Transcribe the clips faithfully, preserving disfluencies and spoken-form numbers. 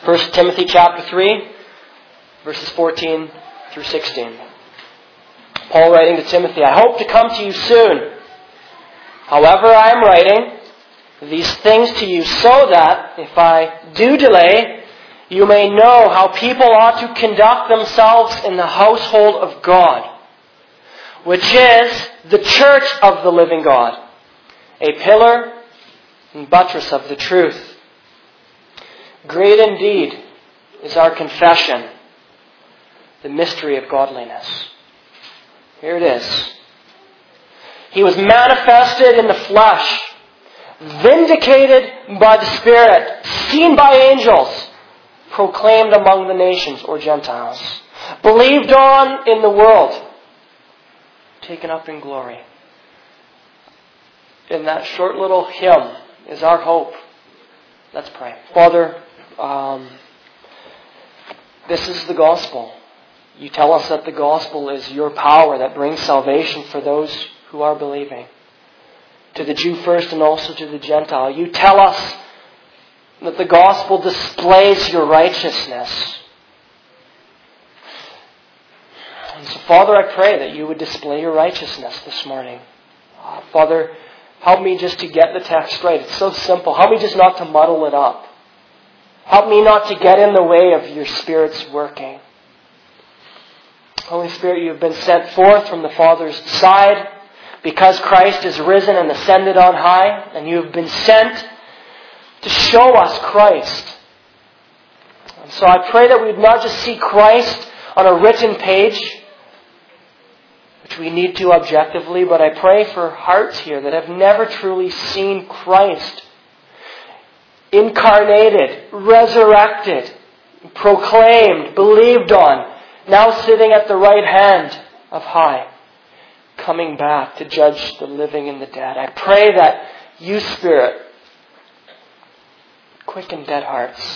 First Timothy chapter three, verses fourteen through sixteen. Paul writing to Timothy, I hope to come to you soon. However, I am writing these things to you so that, if I do delay, you may know how people ought to conduct themselves in the household of God, which is the church of the living God, a pillar and buttress of the truth. Great indeed is our confession, the mystery of godliness. Here it is. He was manifested in the flesh, vindicated by the Spirit, seen by angels, proclaimed among the nations or Gentiles, believed on in the world, taken up in glory. In that short little hymn is our hope. Let's pray. Father, um, this is the gospel. You tell us that the gospel is your power that brings salvation for those who are believing. To the Jew first and also to the Gentile. You tell us that the gospel displays your righteousness. And so, Father, I pray that you would display your righteousness this morning. Uh, Father, help me just to get the text right. It's so simple. Help me just not to muddle it up. Help me not to get in the way of your Spirit's working. Holy Spirit, you have been sent forth from the Father's side because Christ is risen and ascended on high, and you have been sent to show us Christ. And so I pray that we would not just see Christ on a written page, which we need to objectively, but I pray for hearts here that have never truly seen Christ incarnated, resurrected, proclaimed, believed on, now sitting at the right hand of high, coming back to judge the living and the dead. I pray that you, Spirit, quicken dead hearts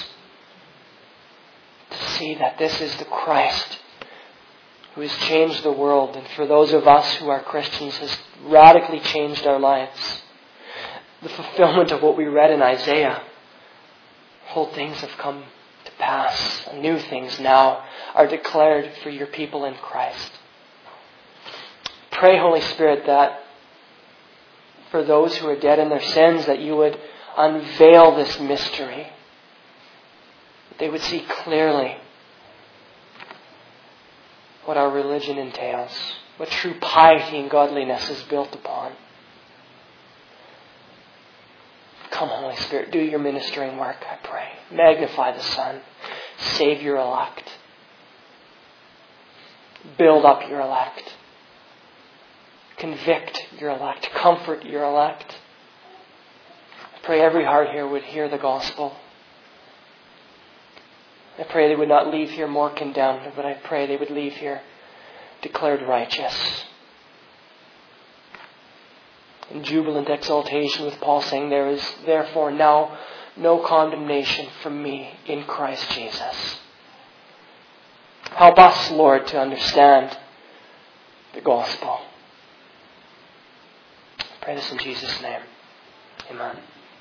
to see that this is the Christ who has changed the world, and for those of us who are Christians has radically changed our lives. The fulfillment of what we read in Isaiah. Whole things have come to pass, and new things now are declared for your people in Christ. Pray, Holy Spirit, that for those who are dead in their sins, that you would unveil this mystery. That they would see clearly what our religion entails, what true piety and godliness is built upon. Come, Holy Spirit, do your ministering work, I pray. Magnify the Son. Save your elect. Build up your elect. Convict your elect. Comfort your elect. I pray every heart here would hear the gospel. I pray they would not leave here more condemned, but I pray they would leave here declared righteous. In jubilant exaltation with Paul saying, there is therefore now no condemnation for me in Christ Jesus. Help us, Lord, to understand the gospel. I pray this in Jesus' name. Amen.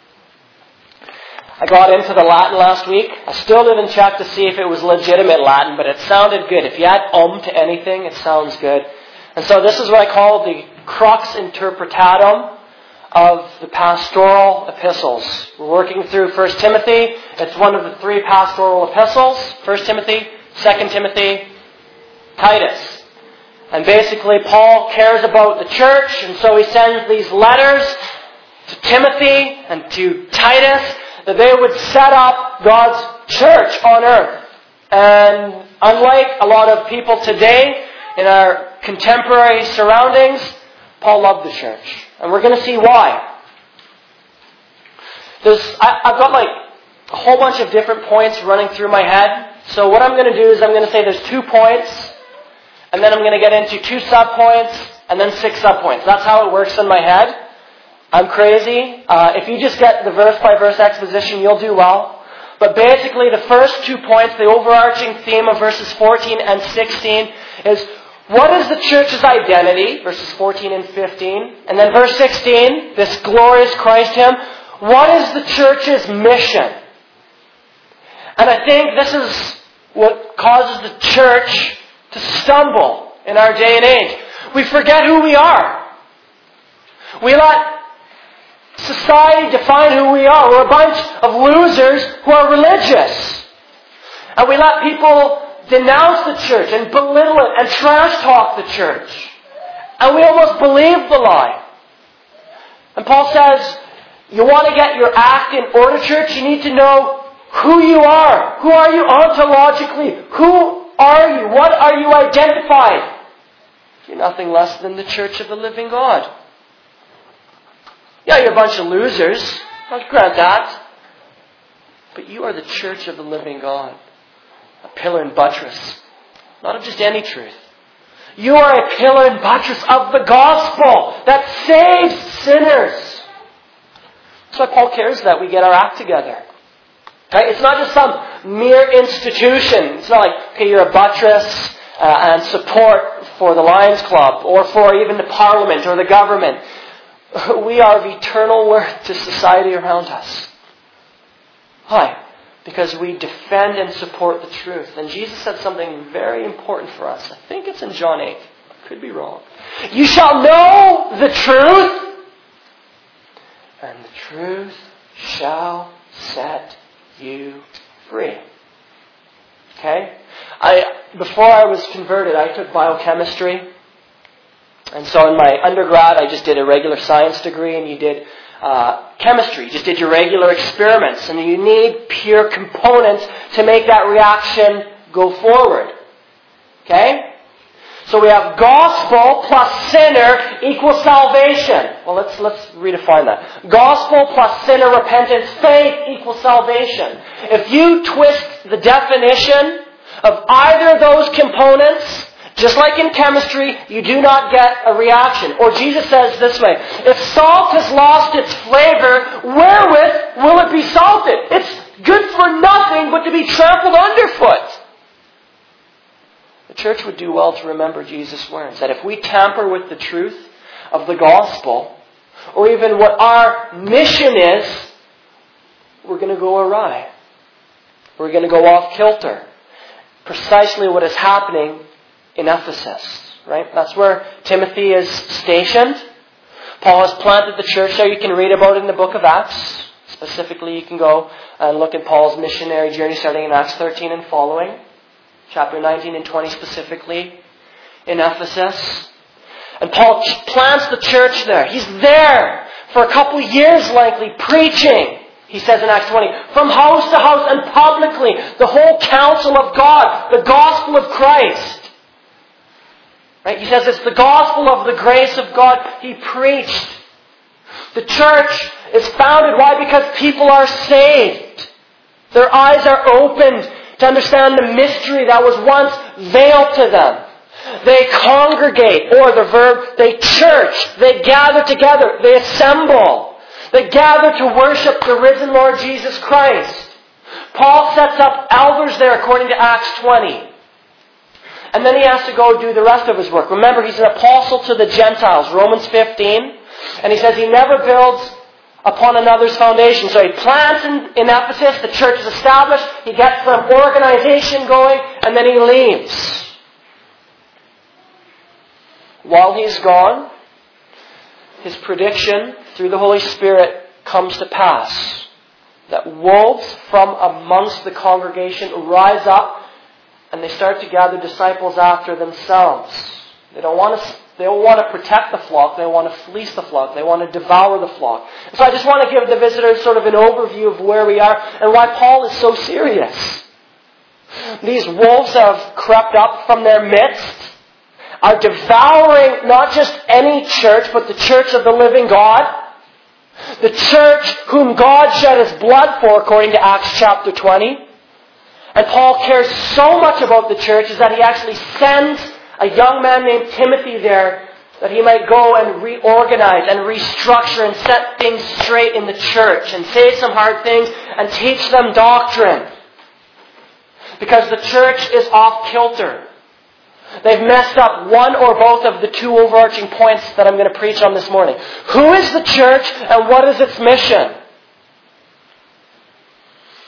I got into the Latin last week. I still didn't check to see if it was legitimate Latin, but it sounded good. If you add um to anything, it sounds good. And so this is what I call the crux interpretatum of the pastoral epistles. We're working through First Timothy. It's one of the three pastoral epistles. First Timothy, Second Timothy, Titus. And basically Paul cares about the church, and so he sends these letters to Timothy and to Titus that they would set up God's church on earth. And unlike a lot of people today in our contemporary surroundings, Paul loved the church. And we're going to see why. There's, I, I've got like a whole bunch of different points running through my head. So what I'm going to do is I'm going to say there's two points, and then I'm going to get into two sub-points, and then six sub-points. That's how it works in my head. I'm crazy. Uh, if you just get the verse-by-verse exposition, you'll do well. But basically, the first two points, the overarching theme of verses fourteen and sixteen is, what is the church's identity? Verses fourteen and fifteen. And then verse sixteen, this glorious Christ hymn. What is the church's mission? And I think this is what causes the church to stumble in our day and age. We forget who we are. We let society define who we are. We're a bunch of losers who are religious. And we let people denounce the church and belittle it and trash talk the church. And we almost believe the lie. And Paul says, you want to get your act in order, church? You need to know who you are. Who are you ontologically? Who are you? What are you identified? You're nothing less than the church of the living God. Yeah, you're a bunch of losers. I'll grant that. But you are the church of the living God. A pillar and buttress. Not of just any truth. You are a pillar and buttress of the gospel that saves sinners. That's why Paul cares that we get our act together. Right? It's not just some mere institution. It's not like, okay, you're a buttress uh, and support for the Lions Club or for even the Parliament or the government. We are of eternal worth to society around us. Why? Because we defend and support the truth. And Jesus said something very important for us. I think it's in John eight. I could be wrong. You shall know the truth, and the truth shall set you free. Okay? I before I was converted, I took biochemistry. And so in my undergrad, I just did a regular science degree, and you did uh, chemistry. You just did your regular experiments. And you need pure components to make that reaction go forward. Okay? So we have gospel plus sinner equals salvation. Well, let's let's redefine that. Gospel plus sinner repentance, faith equals salvation. If you twist the definition of either of those components, just like in chemistry, you do not get a reaction. Or Jesus says this way, if salt has lost its flavor, wherewith will it be salted? It's good for nothing but to be trampled underfoot. The church would do well to remember Jesus' words, that if we tamper with the truth of the gospel, or even what our mission is, we're going to go awry. We're going to go off kilter. Precisely what is happening in Ephesus, right? That's where Timothy is stationed. Paul has planted the church there. You can read about it in the book of Acts. Specifically, you can go and look at Paul's missionary journey starting in Acts thirteen and following. Chapter nineteen and twenty specifically in Ephesus. And Paul plants the church there. He's there for a couple of years likely preaching. He says in Acts twenty, from house to house and publicly, the whole counsel of God, the gospel of Christ. Right? He says it's the gospel of the grace of God he preached. The church is founded. Why? Because people are saved. Their eyes are opened to understand the mystery that was once veiled to them. They congregate, or the verb, they church. They gather together. They assemble. They gather to worship the risen Lord Jesus Christ. Paul sets up elders there according to Acts twenty. And then he has to go do the rest of his work. Remember, he's an apostle to the Gentiles, Romans fifteen. And he says he never builds upon another's foundation. So he plants in, in Ephesus, the church is established, he gets some organization going, and then he leaves. While he's gone, his prediction through the Holy Spirit comes to pass. That wolves from amongst the congregation rise up and they start to gather disciples after themselves. They don't want to, they don't want to protect the flock. They want to fleece the flock. They want to devour the flock. So I just want to give the visitors sort of an overview of where we are and why Paul is so serious. These wolves have crept up from their midst, are devouring not just any church, but the church of the living God. The church whom God shed His blood for, according to Acts chapter twenty. And Paul cares so much about the church is that he actually sends a young man named Timothy there that he might go and reorganize and restructure and set things straight in the church and say some hard things and teach them doctrine. Because the church is off kilter. They've messed up one or both of the two overarching points that I'm going to preach on this morning. Who is the church and what is its mission? We would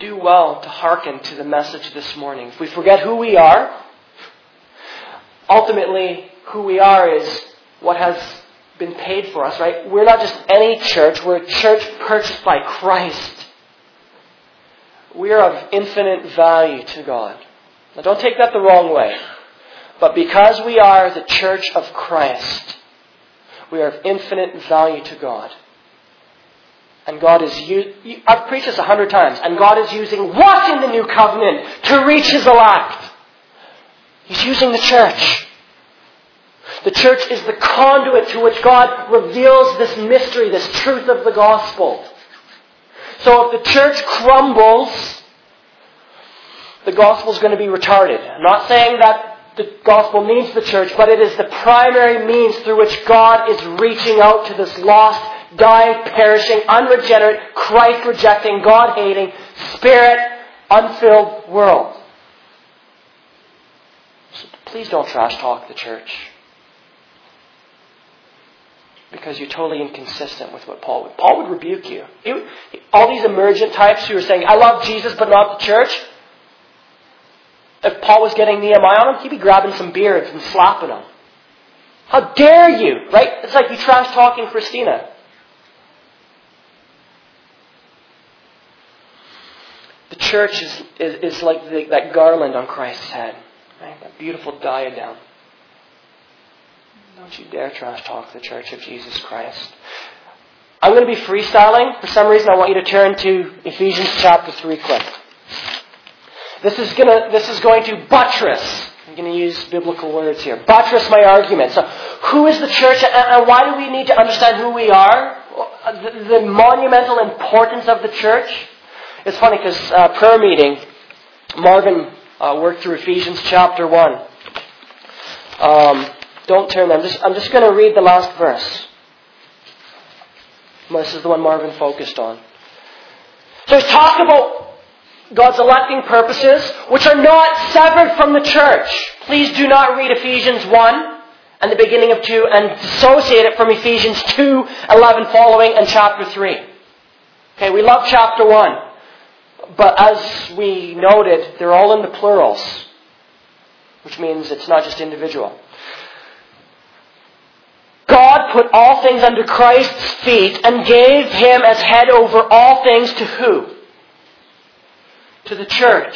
do well to hearken to the message this morning. If we forget who we are, ultimately who we are is what has been paid for us, right? We're not just any church. We're a church purchased by Christ. We are of infinite value to God. Now don't take that the wrong way. But because we are the church of Christ, we are of infinite value to God. And God is, u- I've preached this a hundred times, and God is using what in the new covenant to reach His elect? He's using the church. The church is the conduit to which God reveals this mystery, this truth of the gospel. So if the church crumbles, the gospel is going to be retarded. I'm not saying that the gospel needs the church, but it is the primary means through which God is reaching out to this lost, dying, perishing, unregenerate, Christ-rejecting, God-hating, Spirit-unfilled world. So please don't trash talk the church. Because you're totally inconsistent with what Paul would. Paul would rebuke you. He, all these emergent types who are saying, I love Jesus but not the church. If Paul was getting Nehemiah on him, he'd be grabbing some beards and slapping them. How dare you? Right? It's like you trash talking Christina. The church is, is, is like the, that garland on Christ's head. Right? That beautiful diadem. Don't you dare trash talk the church of Jesus Christ. I'm going to be freestyling. For some reason, I want you to turn to Ephesians chapter three quick. This is going to, this is going to buttress. I'm going to use biblical words here. Buttress my argument. So, who is the church and why do we need to understand who we are? The, the monumental importance of the church. It's funny because uh, prayer meeting, Marvin uh, worked through Ephesians chapter one. Um... Don't turn there. I'm just, I'm just going to read the last verse. This is the one Marvin focused on. So he's talking about God's electing purposes, which are not severed from the church. Please do not read Ephesians one and the beginning of two and dissociate it from Ephesians two, eleven following and chapter three. Okay, we love chapter one. But as we noted, they're all in the plurals. Which means it's not just individual. God put all things under Christ's feet and gave Him as head over all things to who? To the church.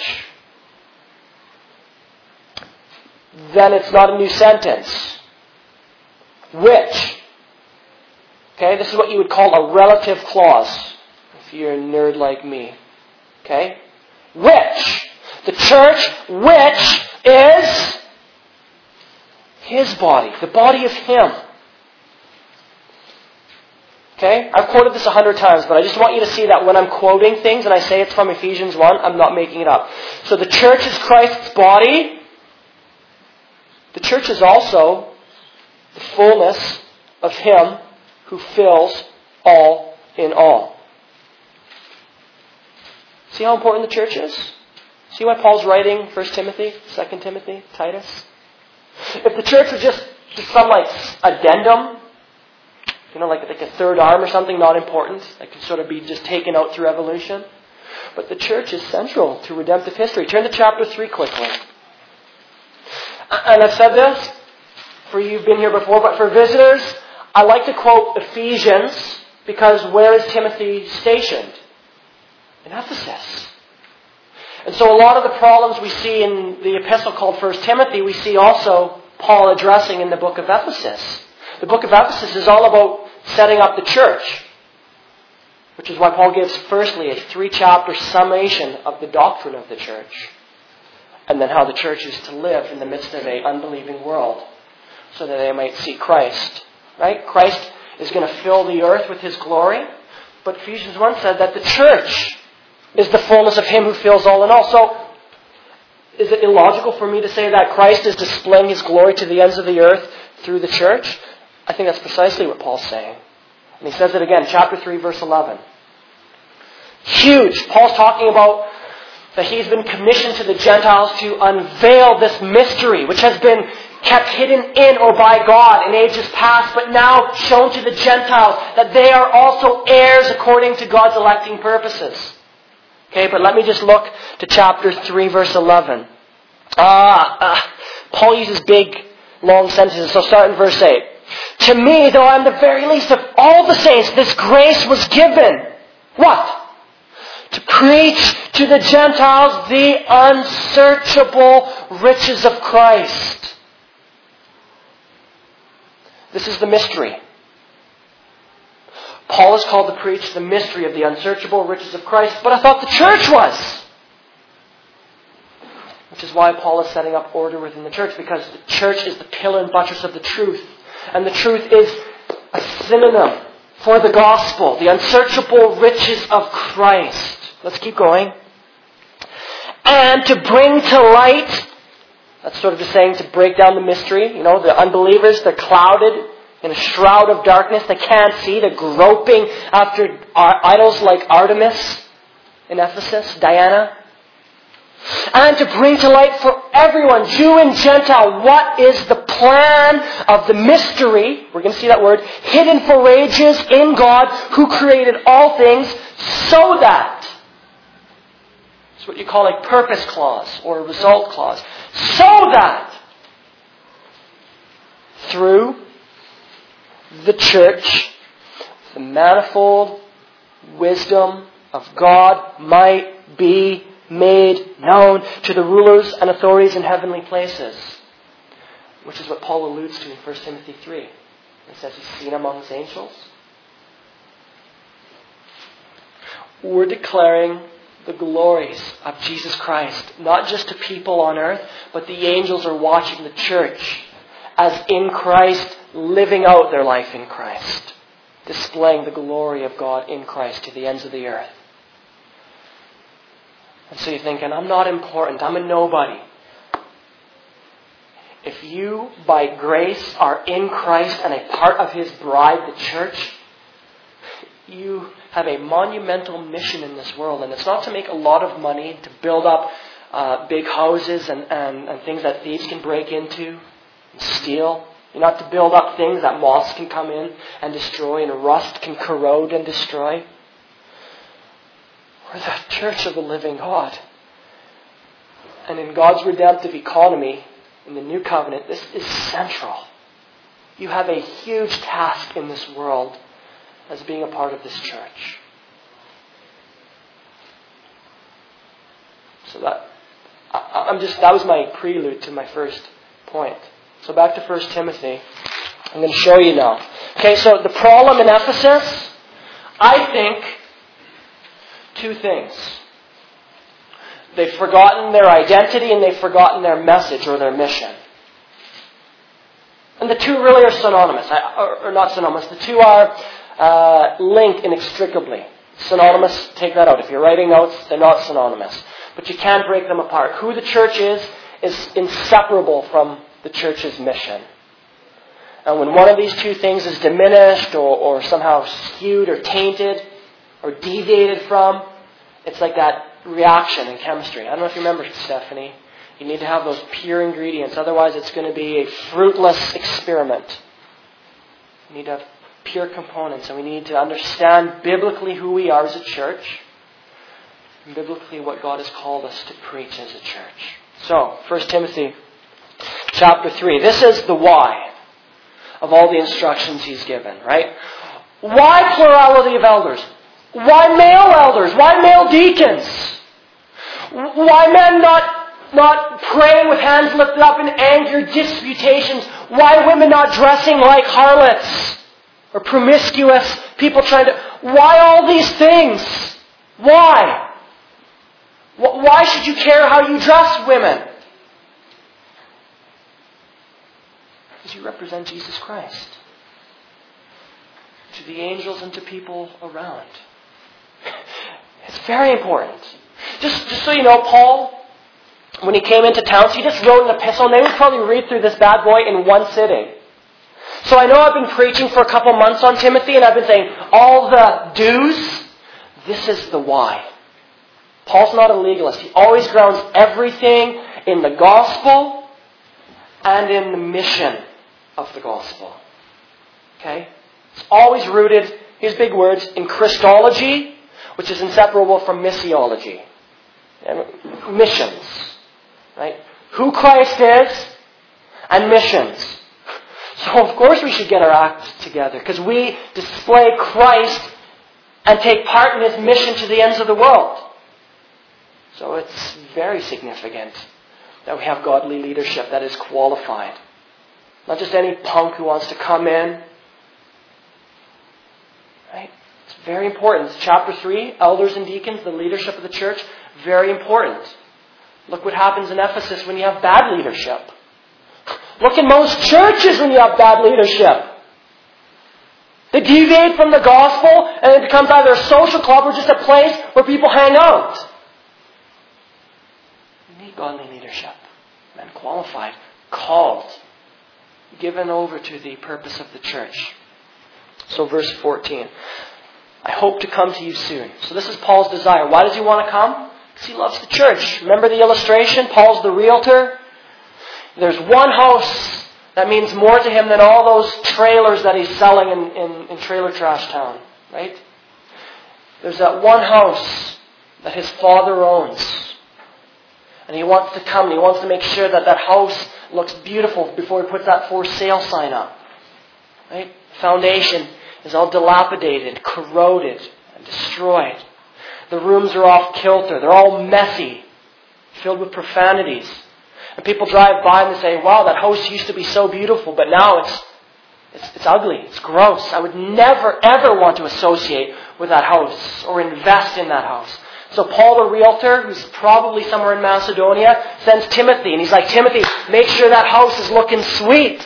Then it's not a new sentence. Which? Okay, this is what you would call a relative clause. If you're a nerd like me. Okay? Which? The church, which is His body. The body of Him. Okay? I've quoted this a hundred times, but I just want you to see that when I'm quoting things and I say it's from Ephesians one, I'm not making it up. So the church is Christ's body. The church is also the fullness of Him who fills all in all. See how important the church is? See why Paul's writing First Timothy, Second Timothy, Titus? If the church was just, just some like addendum, you know, like, like a third arm or something, not important. That could sort of be just taken out through evolution. But the church is central to redemptive history. Turn to chapter three quickly. And I've said this for you who've been here before, but for visitors, I like to quote Ephesians because where is Timothy stationed? In Ephesus. And so a lot of the problems we see in the epistle called First Timothy, we see also Paul addressing in the book of Ephesus. The book of Ephesus is all about setting up the church. Which is why Paul gives firstly a three-chapter summation of the doctrine of the church. And then how the church is to live in the midst of an unbelieving world. So that they might see Christ. Right? Christ is going to fill the earth with His glory. But Ephesians one said that the church is the fullness of Him who fills all in all. So, is it illogical for me to say that Christ is displaying His glory to the ends of the earth through the church? I think that's precisely what Paul's saying. And he says it again, chapter three, verse eleven. Huge. Paul's talking about that he's been commissioned to the Gentiles to unveil this mystery, which has been kept hidden in or by God in ages past, but now shown to the Gentiles that they are also heirs according to God's electing purposes. Okay, but let me just look to chapter three, verse eleven. Ah, uh, Paul uses big, long sentences, so start in verse eight. To me, though I am the very least of all the saints, this grace was given. What? To preach to the Gentiles the unsearchable riches of Christ. This is the mystery. Paul is called to preach the mystery of the unsearchable riches of Christ, but I thought the church was. Which is why Paul is setting up order within the church, because the church is the pillar and buttress of the truth. And the truth is a synonym for the gospel, the unsearchable riches of Christ. Let's keep going. And to bring to light, that's sort of just saying to break down the mystery. You know, the unbelievers, they're clouded in a shroud of darkness. They can't see. They're groping after idols like Artemis in Ephesus, Diana. And to bring to light for everyone, Jew and Gentile, what is the plan of the mystery, we're going to see that word, hidden for ages in God who created all things, so that, it's what you call a purpose clause or a result clause, so that through the church, the manifold wisdom of God might be made known to the rulers and authorities in heavenly places. Which is what Paul alludes to in First Timothy three. He says he's seen among his angels. We're declaring the glories of Jesus Christ, not just to people on earth, but the angels are watching the church as in Christ, living out their life in Christ, displaying the glory of God in Christ to the ends of the earth. And so you're thinking, I'm not important. I'm a nobody. If you, by grace, are in Christ and a part of His bride, the church, you have a monumental mission in this world. And it's not to make a lot of money, to build up uh, big houses and, and, and things that thieves can break into and steal. You're not to build up things that moths can come in and destroy and rust can corrode and destroy. We're the church of the living God. And in God's redemptive economy, in the new covenant, this is central. You have a huge task in this world as being a part of this church. So that I, I'm just that was my prelude to my first point. So back to First Timothy. I'm going to show you now. Okay, so the problem in Ephesus, I think, two things. They've forgotten their identity and they've forgotten their message or their mission. And the two really are synonymous. Or not synonymous. The two are uh, linked inextricably. Synonymous, take that out. If you're writing notes, they're not synonymous. But you can't break them apart. Who the church is, is inseparable from the church's mission. And when one of these two things is diminished or, or somehow skewed or tainted or deviated from, it's like that reaction in chemistry. I don't know if you remember, Stephanie. You need to have those pure ingredients. Otherwise, it's going to be a fruitless experiment. You need to have pure components. And we need to understand biblically who we are as a church. And biblically what God has called us to preach as a church. So, First Timothy chapter three. This is the why of all the instructions he's given, right? Why plurality of elders? Why male elders? Why male deacons? Why men not, not praying with hands lifted up in anger, disputations? Why women not dressing like harlots or promiscuous people trying to... Why all these things? Why? Why should you care how you dress, women? Because you represent Jesus Christ to the angels and to people around. It's very important. Just, just so you know, Paul, when he came into towns, he just wrote an epistle, and they would probably read through this bad boy in one sitting. So I know I've been preaching for a couple months on Timothy, and I've been saying all the do's. This is the why. Paul's not a legalist. He always grounds everything in the gospel and in the mission of the gospel. Okay? It's always rooted, here's big words, in Christology, which is inseparable from missiology. Missions. Right? Who Christ is and missions. So of course we should get our act together because we display Christ and take part in His mission to the ends of the world. So it's very significant that we have godly leadership that is qualified. Not just any punk who wants to come in. Right? It's very important. Chapter three, elders and deacons, the leadership of the church, very important. Look what happens in Ephesus when you have bad leadership. Look in most churches when you have bad leadership. They deviate from the gospel and it becomes either a social club or just a place where people hang out. You need godly leadership. Men qualified, called, given over to the purpose of the church. So verse fourteen. I hope to come to you soon. So this is Paul's desire. Why does he want to come? Because he loves the church. Remember the illustration? Paul's the realtor. There's one house that means more to him than all those trailers that he's selling in, in, in Trailer Trash Town. Right? There's that one house that his father owns. And he wants to come and he wants to make sure that that house looks beautiful before he puts that for sale sign up. Right? Foundation is all dilapidated, corroded, and destroyed. The rooms are off kilter. They're all messy, filled with profanities. And people drive by and they say, wow, that house used to be so beautiful, but now it's, it's, it's ugly, it's gross. I would never, ever want to associate with that house or invest in that house. So Paul, the realtor, who's probably somewhere in Macedonia, sends Timothy. And he's like, Timothy, make sure that house is looking sweet.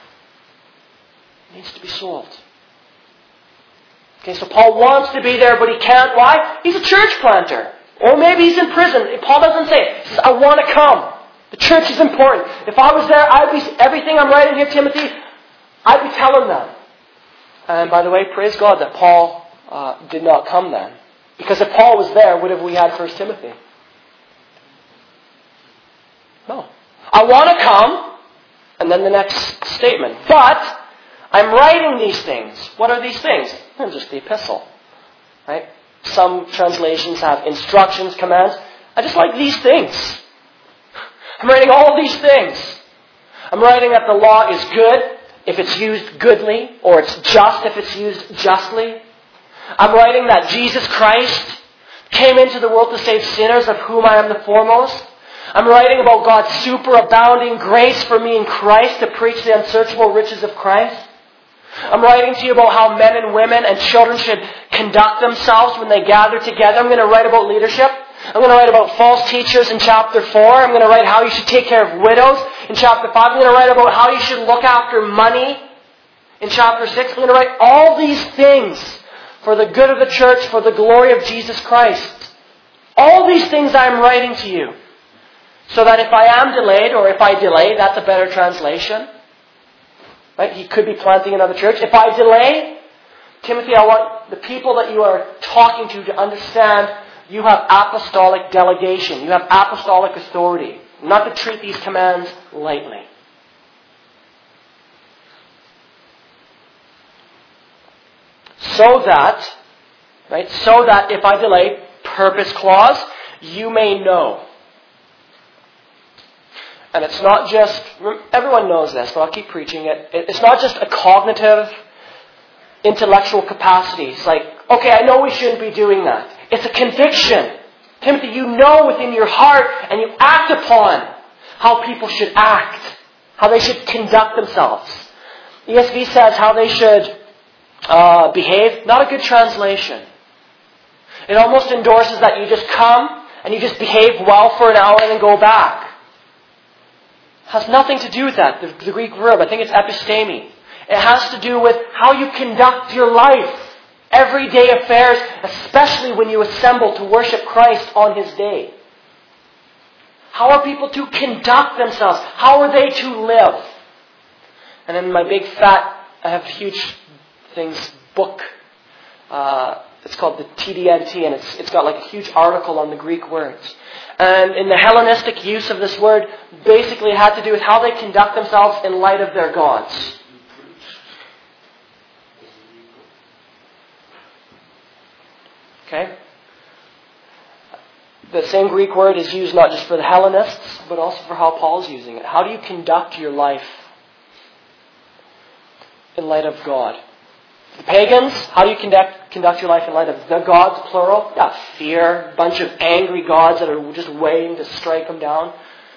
It needs to be sold. Okay, so Paul wants to be there, but he can't. Why? He's a church planter. Or maybe he's in prison. Paul doesn't say it. He says, I want to come. The church is important. If I was there, I'd be, everything I'm writing here, Timothy, I'd be telling them. And by the way, praise God that Paul uh, did not come then. Because if Paul was there, would have we had First Timothy? No. I want to come, and then the next statement. But I'm writing these things. What are these things? They're just the epistle. Right? Some translations have instructions, commands. I just like these things. I'm writing all of these things. I'm writing that the law is good if it's used goodly, or it's just if it's used justly. I'm writing that Jesus Christ came into the world to save sinners, of whom I am the foremost. I'm writing about God's superabounding grace for me in Christ to preach the unsearchable riches of Christ. I'm writing to you about how men and women and children should conduct themselves when they gather together. I'm going to write about leadership. I'm going to write about false teachers in chapter four. I'm going to write how you should take care of widows in chapter five. I'm going to write about how you should look after money in chapter six. I'm going to write all these things for the good of the church, for the glory of Jesus Christ. All these things I'm writing to you. So that if I am delayed, or if I delay, that's a better translation. Right? He could be planting another church. If I delay, Timothy, I want the people that you are talking to to understand you have apostolic delegation. You have apostolic authority. Not to treat these commands lightly. So that, right, so that if I delay, purpose clause, you may know. And it's not just, everyone knows this, but I'll keep preaching it. It's not just a cognitive, intellectual capacity. It's like, okay, I know we shouldn't be doing that. It's a conviction. Timothy, you know within your heart and you act upon how people should act, how they should conduct themselves. E S V says how they should uh, behave. Not a good translation. It almost endorses that you just come and you just behave well for an hour and then go back. Has nothing to do with that. The, the Greek verb, I think it's episteme. It has to do with how you conduct your life. Everyday affairs, especially when you assemble to worship Christ on His day. How are people to conduct themselves? How are they to live? And in my big fat, I have huge things book. Uh, it's called the T D N T, and it's it's got like a huge article on the Greek words. And in the Hellenistic use of this word, basically it had to do with how they conduct themselves in light of their gods. Okay? the same Greek word is used not just for the Hellenists, but also for how Paul's using it. How do you conduct your life in light of God? The pagans, how do you conduct conduct your life in light of the gods, plural? Yeah, fear, a bunch of angry gods that are just waiting to strike them down.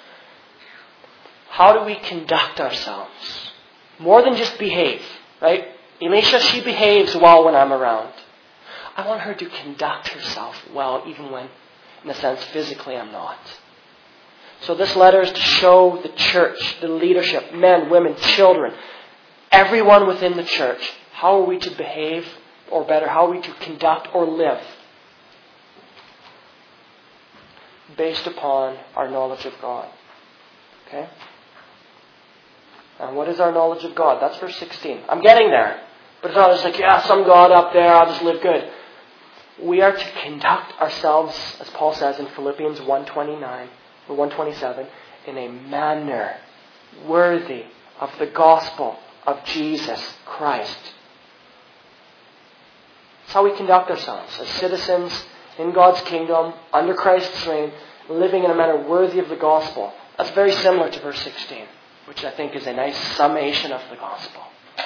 How do we conduct ourselves? More than just behave, right? Elisha, she behaves well when I'm around. I want her to conduct herself well, even when, in a sense, physically I'm not. So this letter is to show the church, the leadership, men, women, children, everyone within the church, how are we to behave, or better, how are we to conduct or live based upon our knowledge of God. Okay? And what is our knowledge of God? That's verse sixteen. I'm getting there. But it's not just like, yeah, some God up there, I'll just live good. We are to conduct ourselves, as Paul says in Philippians one twenty-nine or one twenty-seven, in a manner worthy of the gospel of Jesus Christ. That's how we conduct ourselves as citizens in God's kingdom, under Christ's reign, living in a manner worthy of the gospel. That's very similar to verse sixteen, which I think is a nice summation of the gospel.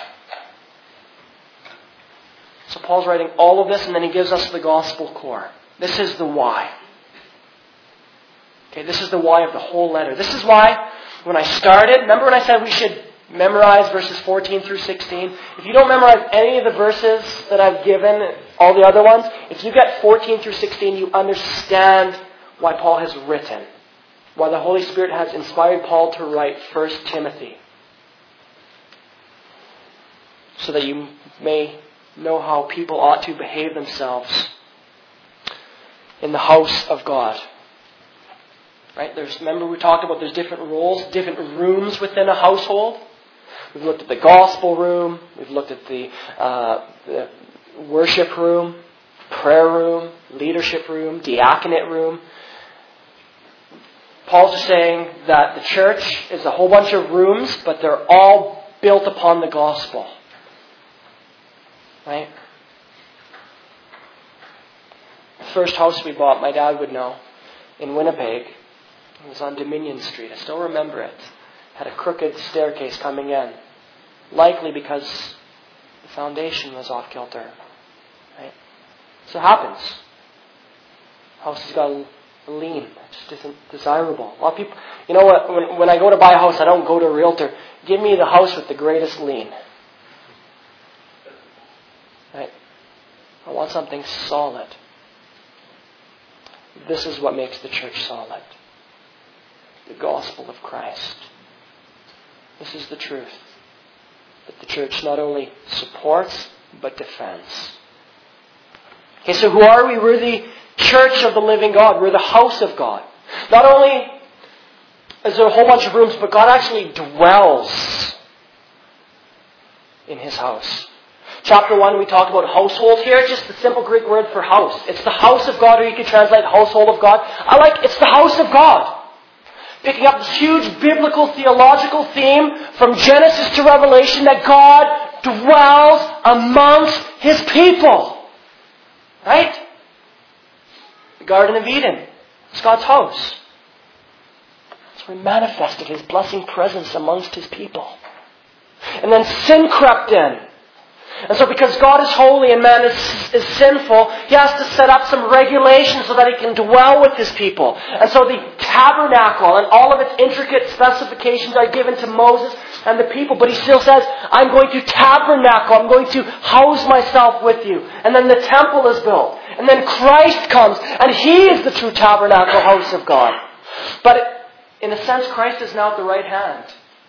So Paul's writing all of this, and then he gives us the gospel core. This is the why. Okay, this is the why of the whole letter. This is why, when I started, remember when I said we should memorize verses fourteen through sixteen? If you don't memorize any of the verses that I've given, all the other ones, if you get fourteen through sixteen, you understand why Paul has written. Why the Holy Spirit has inspired Paul to write First Timothy. So that you may know how people ought to behave themselves in the house of God. Right? There's, remember we talked about there's different roles, different rooms within a household. We've looked at the gospel room. We've looked at the, uh, the worship room, prayer room, leadership room, diaconate room. Paul's just saying that the church is a whole bunch of rooms, but they're all built upon the gospel. Right? The first house we bought, my dad would know, in Winnipeg. It was on Dominion Street. I still remember it. Had a crooked staircase coming in. Likely because the foundation was off kilter. Right? So it happens. House has got a lean. It just isn't desirable. A lot of people, you know what, when, when I go to buy a house, I don't go to a realtor. Give me the house with the greatest lean. Right? I want something solid. This is what makes the church solid. The gospel of Christ. This is the truth. That the church not only supports, but defends. Okay, so who are we? We're the church of the living God. We're the house of God. Not only is there a whole bunch of rooms, but God actually dwells in His house. Chapter one, we talked about household here. Just the simple Greek word for house. It's the house of God, or you could translate household of God. I like, it's the house of God. Picking up this huge biblical theological theme from Genesis to Revelation that God dwells amongst His people. Right? The Garden of Eden. It's God's house. So He manifested His blessing presence amongst His people. And then sin crept in. And so because God is holy and man is, is sinful, He has to set up some regulations so that He can dwell with His people. And so the tabernacle and all of its intricate specifications are given to Moses and the people. But He still says, I'm going to tabernacle. I'm going to house myself with you. And then the temple is built. And then Christ comes. And He is the true tabernacle house of God. But in a sense, Christ is now at the right hand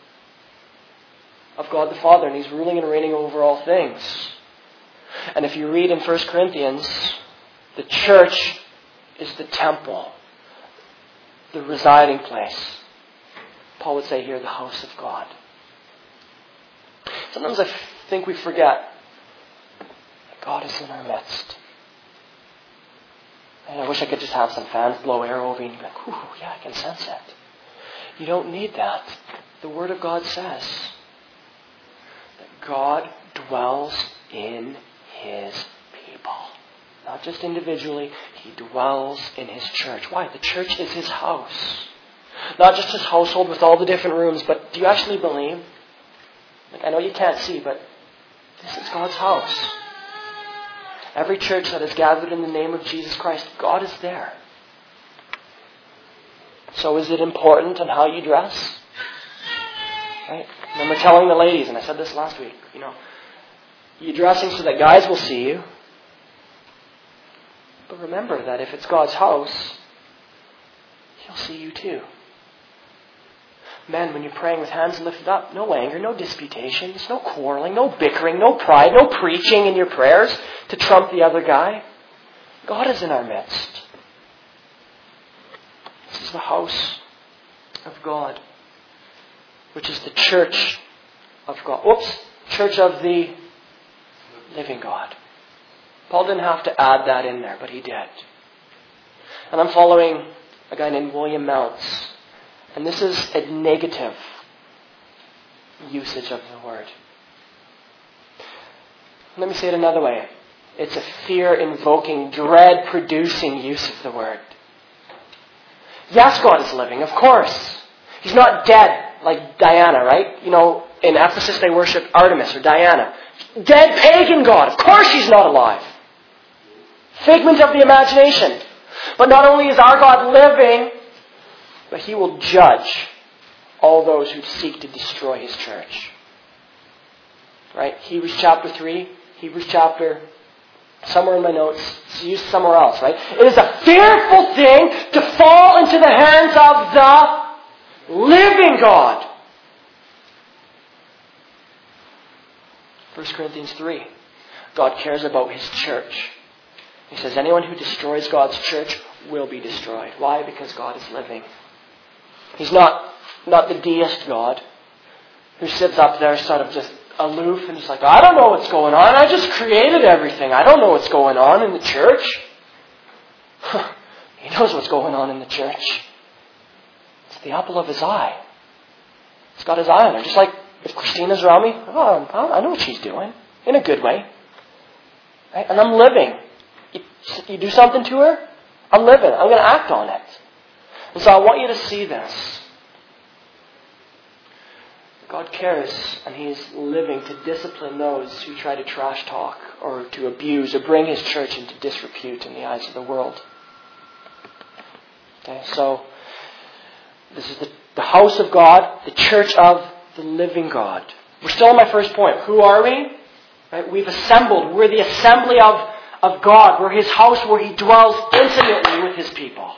of God the Father, and He's ruling and reigning over all things. And if you read in First Corinthians, the church is the temple, the residing place. Paul would say here, the house of God. Sometimes I think we forget that God is in our midst. And I wish I could just have some fans blow air over you and be like, whew, yeah, I can sense it. You don't need that. The Word of God says God dwells in His people. Not just individually. He dwells in His church. Why? The church is His house. Not just His household with all the different rooms, but do you actually believe? Like, I know you can't see, but this is God's house. Every church that is gathered in the name of Jesus Christ, God is there. So is it important on how you dress? Right? I remember telling the ladies, and I said this last week, you know, you're dressing so that guys will see you. But remember that if it's God's house, He'll see you too. Men, when you're praying with hands lifted up, no anger, no disputations, no quarreling, no bickering, no pride, no preaching in your prayers to trump the other guy. God is in our midst. This is the house of God, which is the church of God. Whoops, church of the living God. Paul didn't have to add that in there, but he did. And I'm following a guy named William Mounts. And this is a negative usage of the word. Let me say it another way. It's a fear-invoking, dread-producing use of the word. Yes, God is living, of course. He's not dead like Diana, right? You know, in Ephesus they worship Artemis or Diana. Dead pagan god. Of course He's not alive. Figment of the imagination. But not only is our God living, but He will judge all those who seek to destroy His church. Right? Hebrews chapter three, Hebrews chapter, somewhere in my notes, it's used somewhere else, right? It is a fearful thing to fall into the hands of the living God. First Corinthians three. God cares about His church. He says anyone who destroys God's church will be destroyed. Why? Because God is living. He's not, not the deist God who sits up there sort of just aloof and just like, I don't know what's going on. I just created everything. I don't know what's going on in the church. He knows what's going on in the church. It's the apple of His eye. He's got His eye on her. Just like if Christina's around me, oh, I know what she's doing. In a good way. Right? And I'm living. You, you do something to her, I'm living. I'm going to act on it. And so I want you to see this. God cares, and He's living to discipline those who try to trash talk or to abuse or bring His church into disrepute in the eyes of the world. Okay, so this is the, the house of God, the church of the living God. We're still on my first point. Who are we? Right? We've assembled. We're the assembly of, of God. We're His house where He dwells intimately with His people.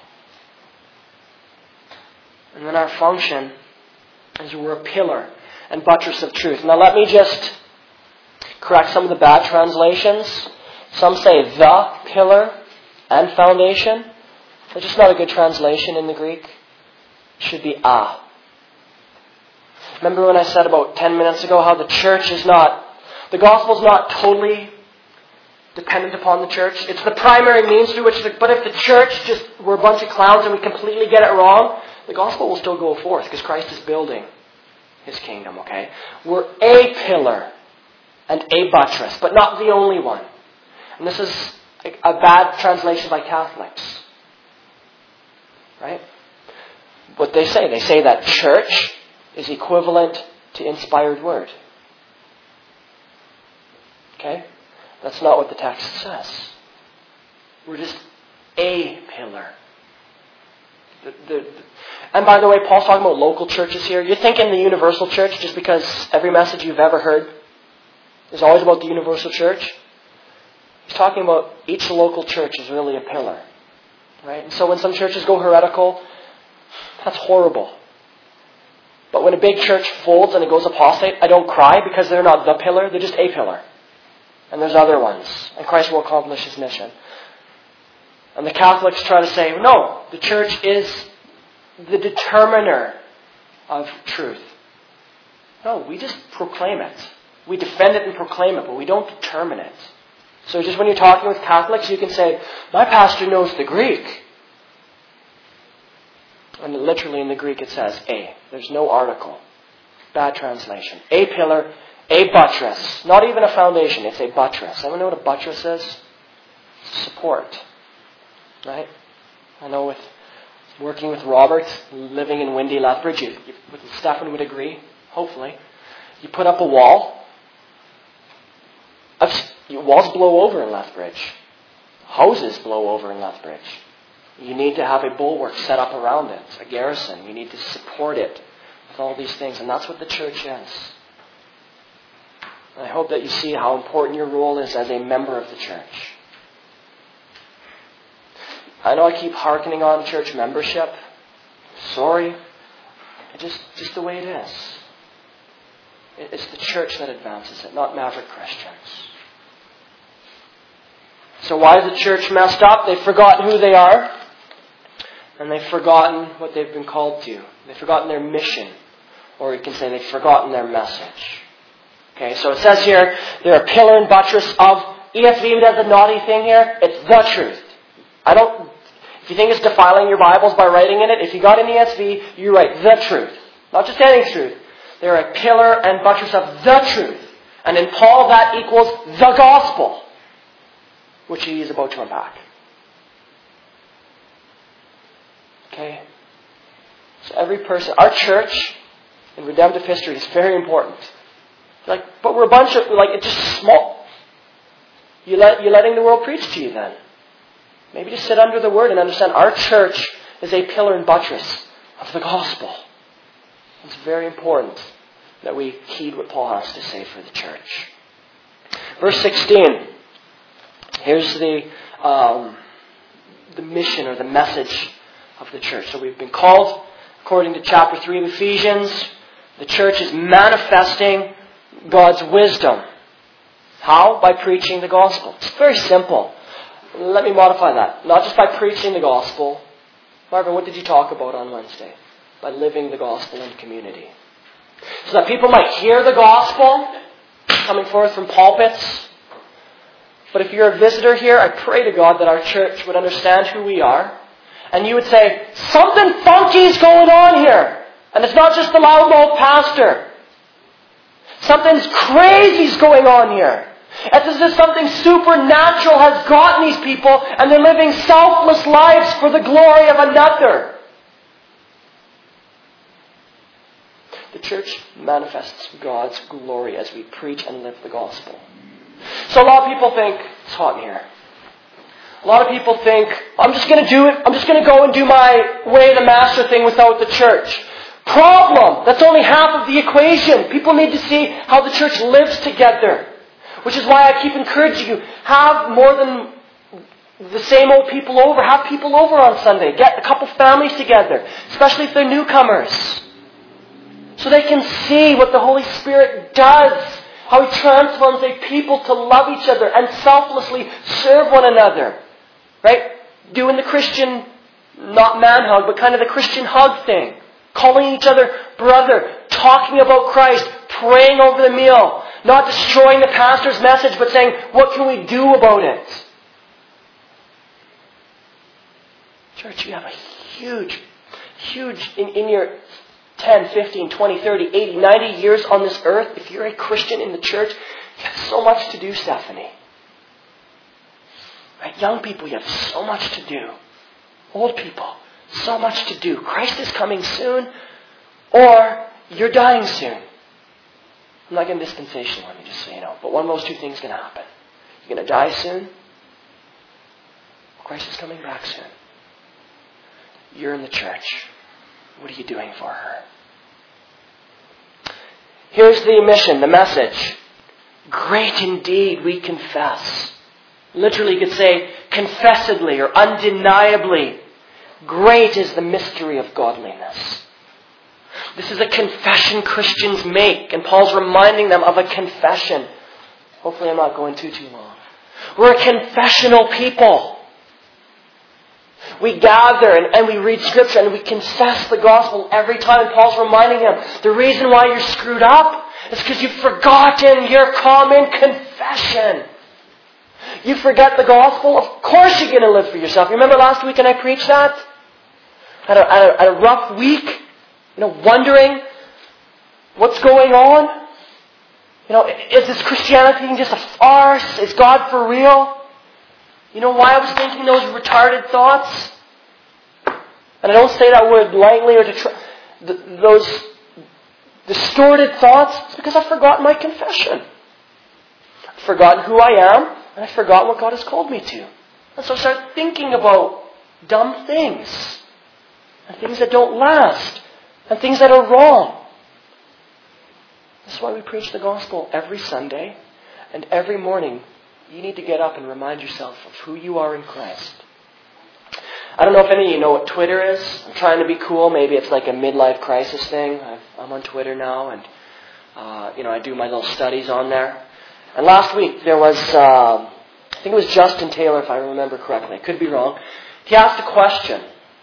And then our function is we're a pillar and buttress of truth. Now let me just correct some of the bad translations. Some say the pillar and foundation. That's just not a good translation in the Greek. It should be a. Remember when I said about ten minutes ago how the church is not, the gospel is not totally dependent upon the church. It's the primary means through which, the, but if the church just, we're a bunch of clowns and we completely get it wrong, the gospel will still go forth because Christ is building His kingdom, okay? We're a pillar and a buttress, but not the only one. And this is a bad translation by Catholics. Right? What they say, they say that church is equivalent to inspired word. Okay? That's not what the text says. We're just a pillar. The, the, the, and by the way, Paul's talking about local churches here. You're thinking the universal church just because every message you've ever heard is always about the universal church. He's talking about each local church is really a pillar. Right? And so when some churches go heretical, that's horrible. But when a big church folds and it goes apostate, I don't cry because they're not the pillar, they're just a pillar. And there's other ones. And Christ will accomplish His mission. And the Catholics try to say, no, the church is the determiner of truth. No, we just proclaim it. We defend it and proclaim it, but we don't determine it. So just when you're talking with Catholics, you can say, my pastor knows the Greek. And literally in the Greek it says a. There's no article. Bad translation. A pillar, a buttress. Not even a foundation, it's a buttress. Anyone know what a buttress is? support. Right? I know with working with Robert, living in windy Lethbridge, you, you, Stefan would agree, hopefully. You put up a wall. I've, walls blow over in Lethbridge. Houses blow over in Lethbridge. You need to have a bulwark set up around it, a garrison. You need to support it with all these things. And that's what the church is. And I hope that you see how important your role is as a member of the church. I know I keep hearkening on church membership. Sorry. It's just, just the way it is. It's the church that advances it, not maverick Christians. So why is the church messed up? They've forgotten who they are. And they've forgotten what they've been called to. They've forgotten their mission. Or you can say they've forgotten their message. Okay, so it says here, they're a pillar and buttress of, E S V does a naughty thing here, it's the truth. I don't, if you think it's defiling your Bibles by writing in it, if you got an E S V, you write the truth. Not just any truth. They're a pillar and buttress of the truth. And in Paul, that equals the gospel, which he is about to unpack. Okay? So every person, our church in redemptive history is very important. Like, but we're a bunch of, like, it's just small. You let, you're letting the world preach to you then. Maybe just sit under the word and understand our church is a pillar and buttress of the gospel. It's very important that we heed what Paul has to say for the church. Verse sixteen. Here's the um, the mission or the message of the church. So we've been called, according to chapter three of Ephesians, the church is manifesting God's wisdom. How? By preaching the gospel. It's very simple. Let me modify that. Not just by preaching the gospel. Marvin, what did you talk about on Wednesday? By living the gospel in community. So that people might hear the gospel coming forth from pulpits. But if you're a visitor here, I pray to God that our church would understand who we are. And you would say, something funky is going on here. And it's not just the loudmouth pastor. Something's crazy is going on here. It's as if something supernatural has gotten these people and they're living selfless lives for the glory of another. The church manifests God's glory as we preach and live the gospel. So a lot of people think, it's hot in here. A lot of people think, I'm just going to do it. I'm just going to go and do my way the master thing without the church. Problem. That's only half of the equation. People need to see how the church lives together. Which is why I keep encouraging you. Have more than the same old people over. Have people over on Sunday. Get a couple families together. Especially if they're newcomers. So they can see what the Holy Spirit does. How He transforms a people to love each other and selflessly serve one another. Right? Doing the Christian, not man hug, but kind of the Christian hug thing. Calling each other brother. Talking about Christ. Praying over the meal. Not destroying the pastor's message, but saying, what can we do about it? Church, you have a huge, huge, in, in your ten, fifteen, twenty, thirty, eighty, ninety years on this earth, if you're a Christian in the church, you have so much to do, Stephanie. Right? Young people, you have so much to do. Old people, so much to do. Christ is coming soon, or you're dying soon. I'm not getting dispensational, let me just say, you know. But one of those two things is going to happen. You're going to die soon. Christ is coming back soon. You're in the church. What are you doing for her? Here's the mission, the message. Great indeed, we confess. Literally, you could say confessedly or undeniably. Great is the mystery of godliness. This is a confession Christians make. And Paul's reminding them of a confession. Hopefully I'm not going too, too long. We're a confessional people. We gather and, and we read Scripture and we confess the gospel every time. And Paul's reminding them, the reason why you're screwed up is because you've forgotten your common confession. You forget the gospel? Of course you're going to live for yourself. You remember last week when I preached that? At a, at a, at a rough week? You know, wondering what's going on. You know, is this Christianity just a farce? Is God for real? You know why I was thinking those retarded thoughts? And I don't say that word lightly or to try, th- those distorted thoughts. It's because I've forgotten my confession. I've forgotten who I am, and I've forgotten what God has called me to. And so I start thinking about dumb things, and things that don't last, and things that are wrong. This is why we preach the gospel every Sunday, and every morning you need to get up and remind yourself of who you are in Christ. I don't know if any of you know what Twitter is. I'm trying to be cool. Maybe it's like a midlife crisis thing. I've, I'm on Twitter now, and uh, you know I do my little studies on there. And last week there was, uh, I think it was Justin Taylor, if I remember correctly. I could be wrong. He asked a question.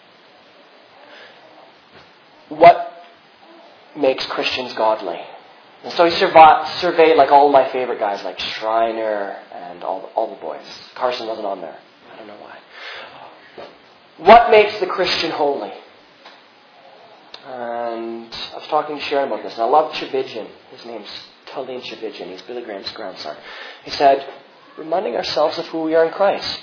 What makes Christians godly? And so he survived, surveyed like all my favorite guys, like Schreiner and all the, all the boys. Carson wasn't on there. I don't know why. What makes the Christian holy? And I was talking to Sharon about this, and I love Chividjian. His name's Talin Chividjian. He's Billy Graham's grandson. He said, reminding ourselves of who we are in Christ.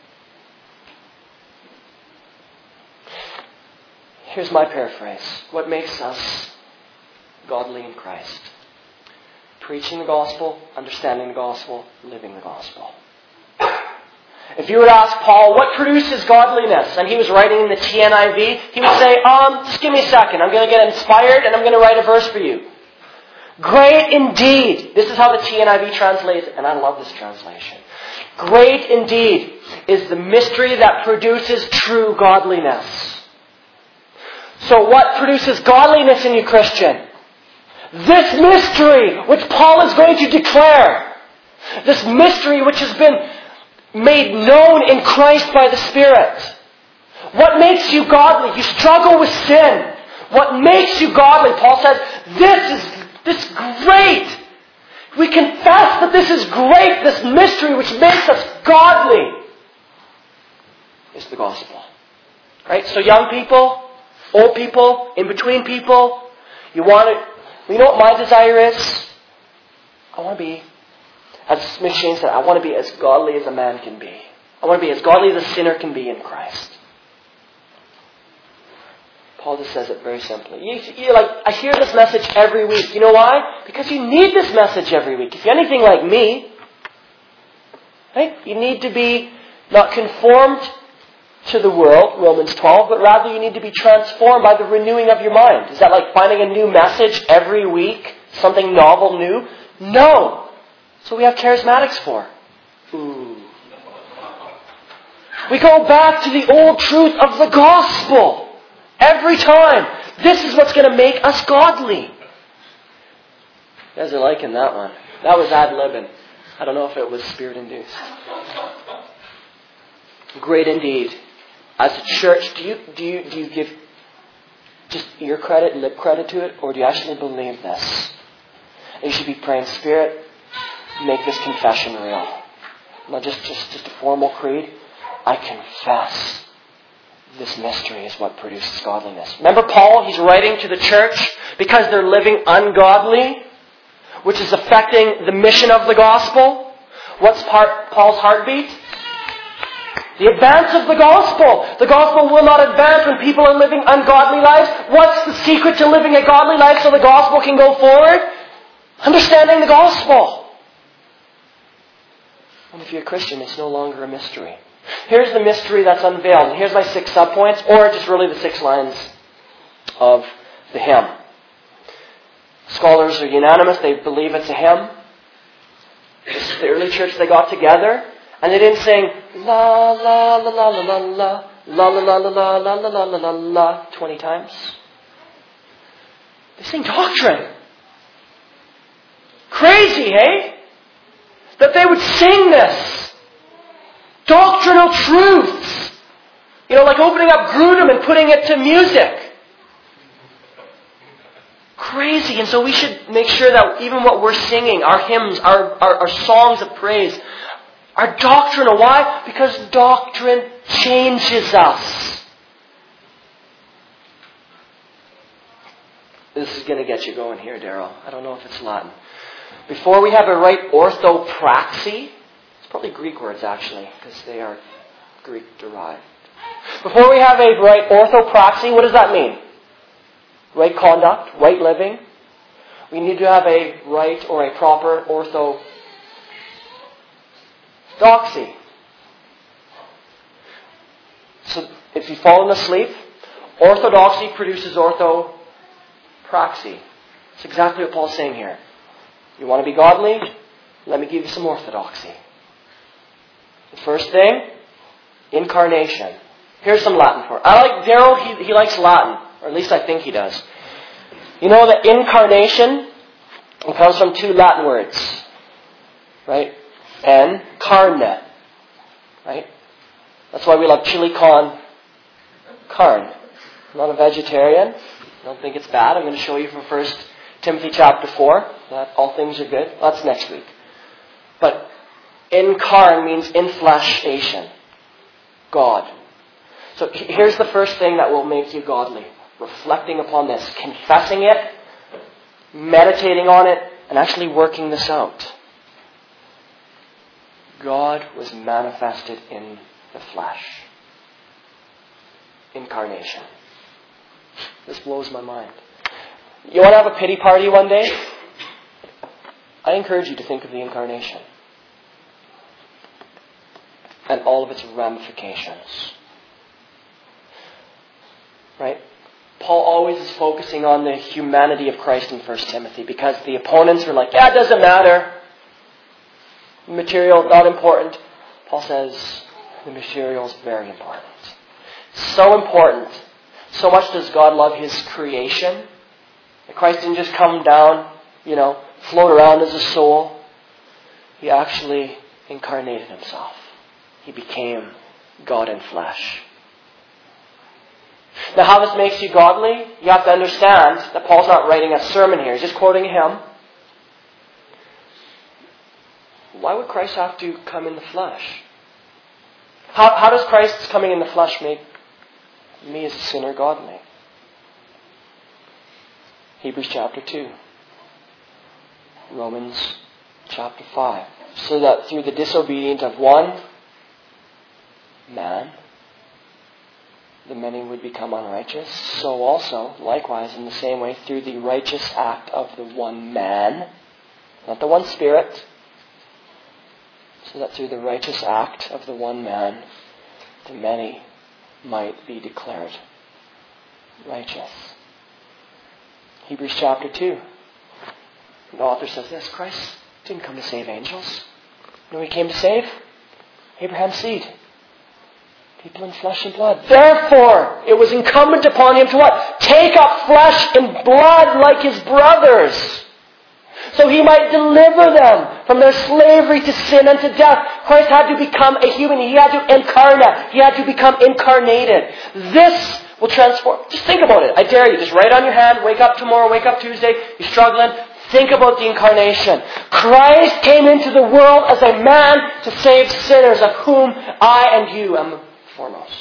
Here's my paraphrase. What makes us godly in Christ? Preaching the gospel, understanding the gospel, living the gospel. If you would ask Paul, what produces godliness? And he was writing in the T N I V, he would say, um, just give me a second. I'm going to get inspired and I'm going to write a verse for you. Great indeed. This is how the T N I V translates, and I love this translation. Great indeed is the mystery that produces true godliness. So what produces godliness in you, Christian? This mystery which Paul is going to declare. This mystery which has been made known in Christ by the Spirit. What makes you godly? You struggle with sin. What makes you godly? Paul says, this is this great. We confess that this is great. This mystery which makes us godly is the gospel. Right? So young people, old people, in between people, you want to, you know what my desire is? I want to be, as Smith Shane said, I want to be as godly as a man can be. I want to be as godly as a sinner can be in Christ. Paul just says it very simply. You, you like, I hear this message every week. You know why? Because you need this message every week. If you're anything like me, right? You need to be not conformed to the world, Romans twelve, but rather you need to be transformed by the renewing of your mind. Is that like finding a new message every week? Something novel, new? No. That's what we have charismatics for. Ooh. We go back to the old truth of the gospel. Every time. This is what's going to make us godly. You guys are liking that one. That was ad-libbing. I don't know if it was spirit-induced. Great indeed. As a church, do you do you do you give just ear credit, lip credit to it, or do you actually believe this? And you should be praying, Spirit, make this confession real. Not just, just, just a formal creed. I confess this mystery is what produces godliness. Remember Paul, he's writing to the church because they're living ungodly, which is affecting the mission of the gospel. What's part, Paul's heartbeat? The advance of the gospel. The gospel will not advance when people are living ungodly lives. What's the secret to living a godly life so the gospel can go forward? Understanding the gospel. And if you're a Christian, it's no longer a mystery. Here's the mystery that's unveiled. And here's my six subpoints, or just really the six lines of the hymn. Scholars are unanimous. They believe it's a hymn. The early church, they got together and they didn't sing la la la la la la la la la la la la la la la la la twenty times. They sing doctrine. Crazy, hey? That they would sing this. Doctrinal truths. You know, like opening up Grudem and putting it to music. Crazy. And so we should make sure that even what we're singing, our hymns, our, our, our songs of praise, are doctrinal. Why? Because doctrine changes us. This is going to get you going here, Daryl. I don't know if it's Latin. Before we have a right orthopraxy, it's Probably Greek words, actually, because they are Greek-derived. Before we have a right orthopraxy, what does that mean? Right conduct, right living. We need to have a right or a proper orthodoxy. So if you've fallen asleep, orthodoxy produces orthopraxy. That's exactly what Paul's saying here. You want to be godly? Let me give you some orthodoxy. The first thing, incarnation. Here's some Latin for it. I like Daryl, he, he likes Latin. Or at least I think he does. You know that incarnation, it comes from two Latin words. Right? And carne. Right? That's why we love chili con carne. I'm not a vegetarian. I don't think it's bad. I'm going to show you from First Timothy chapter four that all things are good. That's next week. But incarn means infleshation. God. So here's the first thing that will make you godly. Reflecting upon this. Confessing it. Meditating on it. And actually working this out. God was manifested in the flesh. Incarnation. This blows my mind. You want to have a pity party one day? I encourage you to think of the incarnation. And all of its ramifications. Right? Paul always is focusing on the humanity of Christ in First Timothy because the opponents are like, yeah, it doesn't matter. Material, not important. Paul says the material is very important. So important. So much does God love His creation. That Christ didn't just come down, you know, float around as a soul. He actually incarnated Himself. He became God in flesh. Now how this makes you godly, you have to understand that Paul's not writing a sermon here. He's just quoting a hymn. Why would Christ have to come in the flesh? How, how does Christ's coming in the flesh make me as a sinner godly? Hebrews chapter two. Romans chapter five. So that through the disobedience of one man, the many would become unrighteous. So also, likewise, in the same way, through the righteous act of the one man, not the one Spirit, so that through the righteous act of the one man, the many might be declared righteous. Hebrews chapter two. The author says this, Christ didn't come to save angels. You know He came to save? Abraham's seed. People in flesh and blood. Therefore, it was incumbent upon Him to what? Take up flesh and blood like His brothers. So He might deliver them from their slavery to sin and to death. Christ had to become a human. He had to incarnate. He had to become incarnated. This will transform. Just think about it. I dare you. Just write on your hand. Wake up tomorrow. Wake up Tuesday. You're struggling. Think about the incarnation. Christ came into the world as a man to save sinners, of whom I and you am the foremost.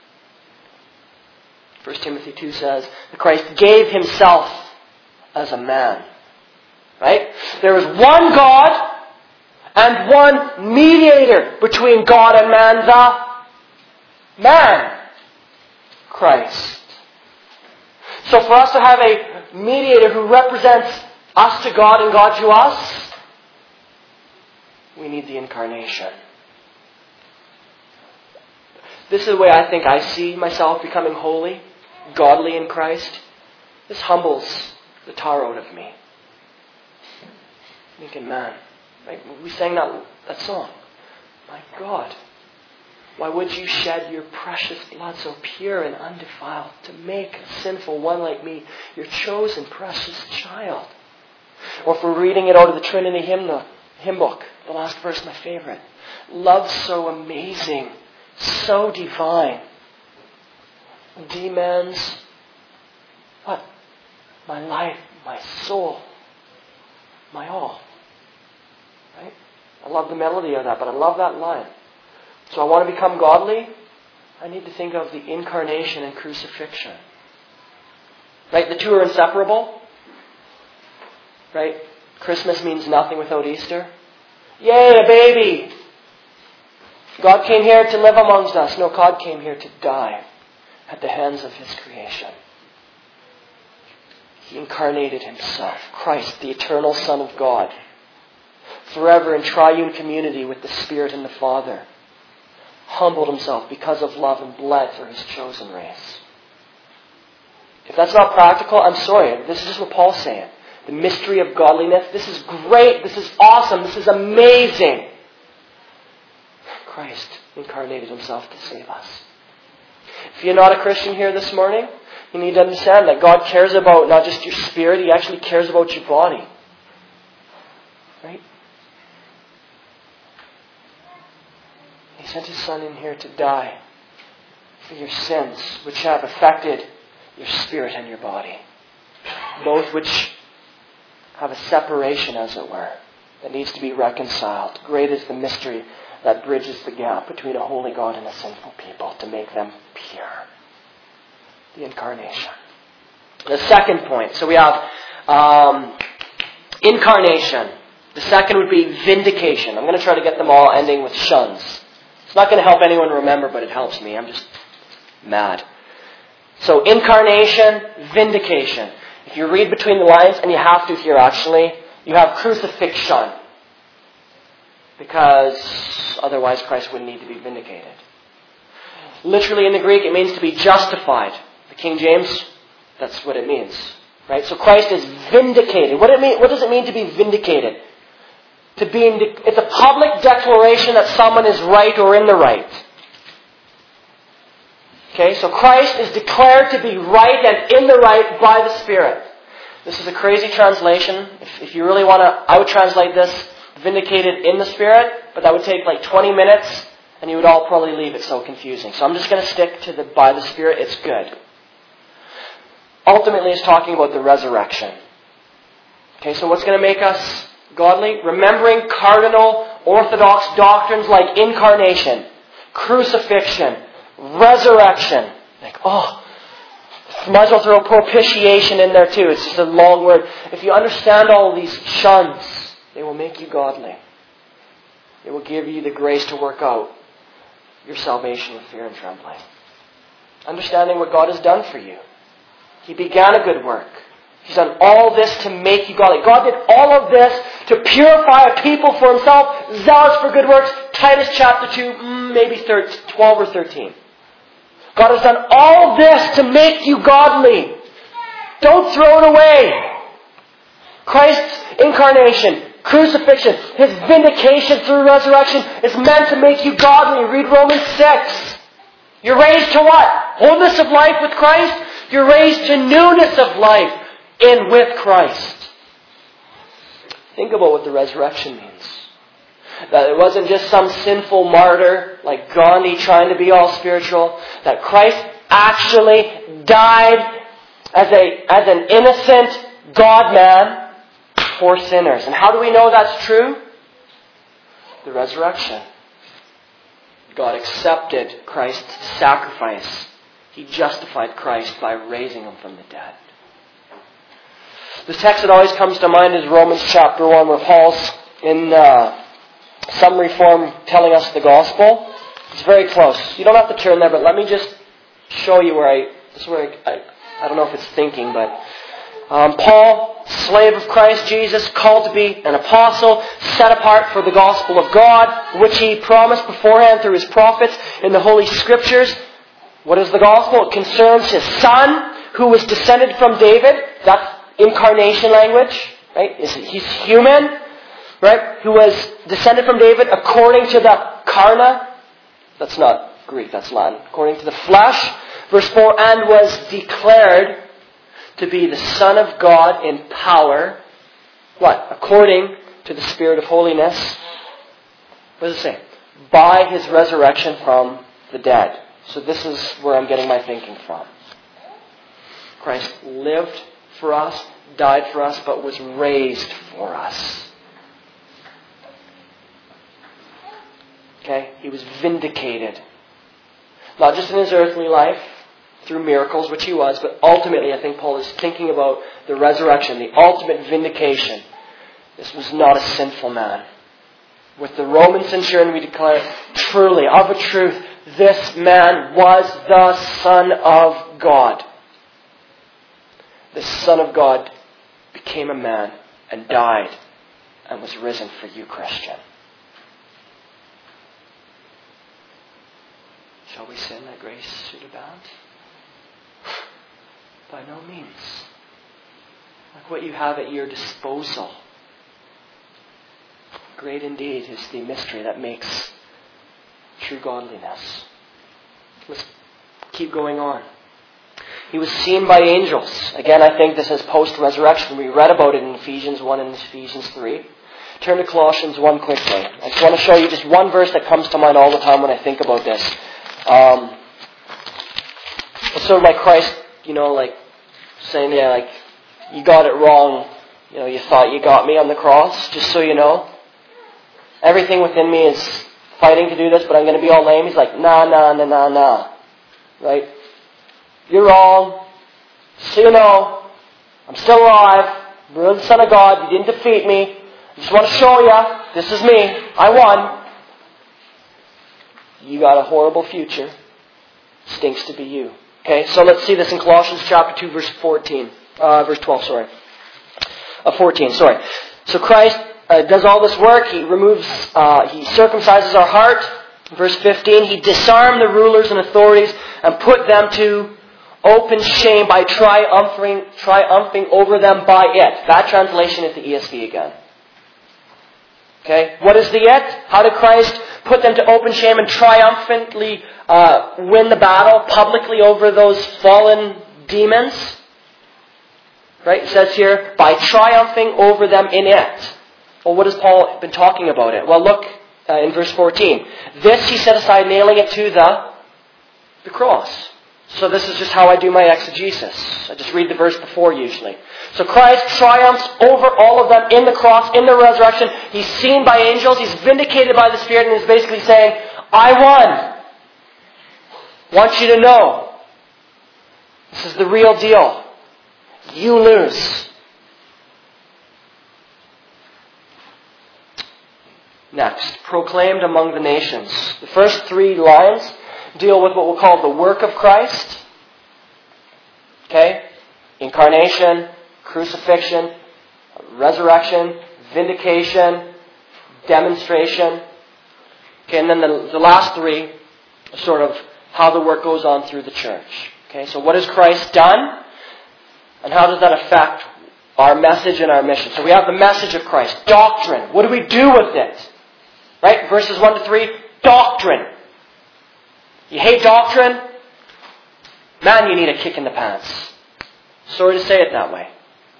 First Timothy two says that Christ gave Himself as a man. Right? There is one God and one mediator between God and man, the man, Christ. So for us to have a mediator who represents us to God and God to us, we need the incarnation. This is the way I think I see myself becoming holy, godly in Christ. This humbles the tar out of me. Thinking, man, right? We sang that, that song. My God, why would you shed your precious blood so pure and undefiled to make a sinful one like me your chosen precious child? Or if we're reading it out of the Trinity hymn, hymn book, the last verse, my favorite. Love so amazing, so divine, demands what? My life, my soul, my all. Right? I love the melody of that, but I love that line. So I want to become godly. I need to think of the incarnation and crucifixion. Right? The two are inseparable. Right? Christmas means nothing without Easter. Yay, a baby! God came here to live amongst us. No, God came here to die at the hands of His creation. He incarnated Himself, Christ, the eternal Son of God, forever in triune community with the Spirit and the Father, humbled Himself because of love and bled for His chosen race. If that's not practical, I'm sorry. This is just what Paul's saying. The mystery of godliness. This is great. This is awesome. This is amazing. Christ incarnated Himself to save us. If you're not a Christian here this morning, you need to understand that God cares about not just your spirit, He actually cares about your body. Right? He sent His Son in here to die for your sins, which have affected your spirit and your body. Both which have a separation, as it were, that needs to be reconciled. Great is the mystery that bridges the gap between a holy God and a sinful people to make them pure. The incarnation. The second point. So we have um, incarnation. The second would be vindication. I'm going to try to get them all ending with shuns. It's not going to help anyone remember, but it helps me. I'm just mad. So incarnation, vindication. If you read between the lines, and you have to here actually, you have crucifixion. Because otherwise Christ wouldn't need to be vindicated. Literally in the Greek, it means to be justified. The King James, that's what it means. Right? So Christ is vindicated. What, it mean, what does it mean to be vindicated? To be in, it's a public declaration that someone is right or in the right. Okay, so Christ is declared to be right and in the right by the Spirit. This is a crazy translation. If, if you really want to, I would translate this vindicated in the Spirit, but that would take like twenty minutes and you would all probably leave it so confusing. So I'm just going to stick to the by the Spirit. It's good. Ultimately, it's talking about the resurrection. Okay, so what's going to make us godly? Remembering cardinal orthodox doctrines like incarnation, crucifixion, resurrection. Like, oh, might as well throw propitiation in there too. It's just a long word. If you understand all of these shuns, they will make you godly. It will give you the grace to work out your salvation with fear and trembling. Understanding what God has done for you. He began a good work. He's done all this to make you godly. God did all of this to purify a people for Himself, zealous for good works. Titus chapter two, maybe twelve or thirteen. God has done all of this to make you godly. Don't throw it away. Christ's incarnation, crucifixion, His vindication through resurrection is meant to make you godly. Read Romans six. You're raised to what? Wholeness of life with Christ? You're raised to newness of life in with Christ. Think about what the resurrection means. That it wasn't just some sinful martyr like Gandhi trying to be all spiritual. That Christ actually died as a as an innocent God-man for sinners. And how do we know that's true? The resurrection. God accepted Christ's sacrifice. He justified Christ by raising Him from the dead. The text that always comes to mind is Romans chapter one, where Paul's in uh, summary form telling us the gospel. It's very close. You don't have to turn there, but let me just show you where I... This is where I, I, I don't know if it's thinking, but... Um, Paul, slave of Christ Jesus, called to be an apostle, set apart for the gospel of God, which he promised beforehand through his prophets in the Holy Scriptures. What is the gospel? It concerns his Son, who was descended from David. That's incarnation language, right? He's human, right? Who was descended from David according to the carna. That's not Greek, that's Latin. According to the flesh. Verse four, and was declared to be the Son of God in power. What? According to the Spirit of holiness. What does it say? By His resurrection from the dead. So this is where I'm getting my thinking from. Christ lived for us, died for us, but was raised for us. Okay? He was vindicated. Not just in His earthly life, through miracles, which He was, but ultimately I think Paul is thinking about the resurrection, the ultimate vindication. This was not a sinful man. With the Roman centurion we declare, truly, of a truth, this man was the Son of God. The Son of God became a man and died and was risen for you, Christian. Shall we sin that grace should abound? By no means. Like what you have at your disposal. Great indeed is the mystery that makes true godliness. Let's keep going on. He was seen by angels. Again, I think this is post-resurrection. We read about it in Ephesians one and Ephesians three. Turn to Colossians one quickly. I just want to show you just one verse that comes to mind all the time when I think about this. Um, it's sort of like Christ, you know, like saying, yeah, like, you got it wrong. You know, you thought you got me on the cross, just so you know. Everything within me is fighting to do this, but I'm going to be all lame. He's like, nah, nah, nah, nah, nah. Right? You're wrong. So you know, I'm still alive. You're the Son of God. You didn't defeat me. I just want to show you, this is me. I won. You got a horrible future. Stinks to be you. Okay, so let's see this in Colossians chapter two, verse fourteen. Uh, verse twelve, sorry. Uh, fourteen, sorry. So Christ uh, does all this work. He removes, uh, he circumcises our heart. Verse fifteen, he disarmed the rulers and authorities and put them to open shame by triumphing, triumphing over them by it. That translation is the E S V again. Okay, what is the it? How did Christ put them to open shame and triumphantly uh, win the battle publicly over those fallen demons? Right, it says here, by triumphing over them in it. Well, what has Paul been talking about it? Well, look uh, in verse fourteen. This he set aside, nailing it to the, the cross. So this is just how I do my exegesis. I just read the verse before usually. So Christ triumphs over all of them in the cross, in the resurrection. He's seen by angels. He's vindicated by the Spirit, and is basically saying, I won. Want you to know. This is the real deal. You lose. Next, proclaimed among the nations. The first three lines deal with what we'll call the work of Christ. Okay? Incarnation, crucifixion, resurrection, vindication, demonstration. Okay, and then the, the last three are sort of how the work goes on through the church. Okay, so what has Christ done? And how does that affect our message and our mission? So we have the message of Christ. Doctrine. What do we do with it? Right? Verses one to three. Doctrine. You hate doctrine? Man, you need a kick in the pants. Sorry to say it that way.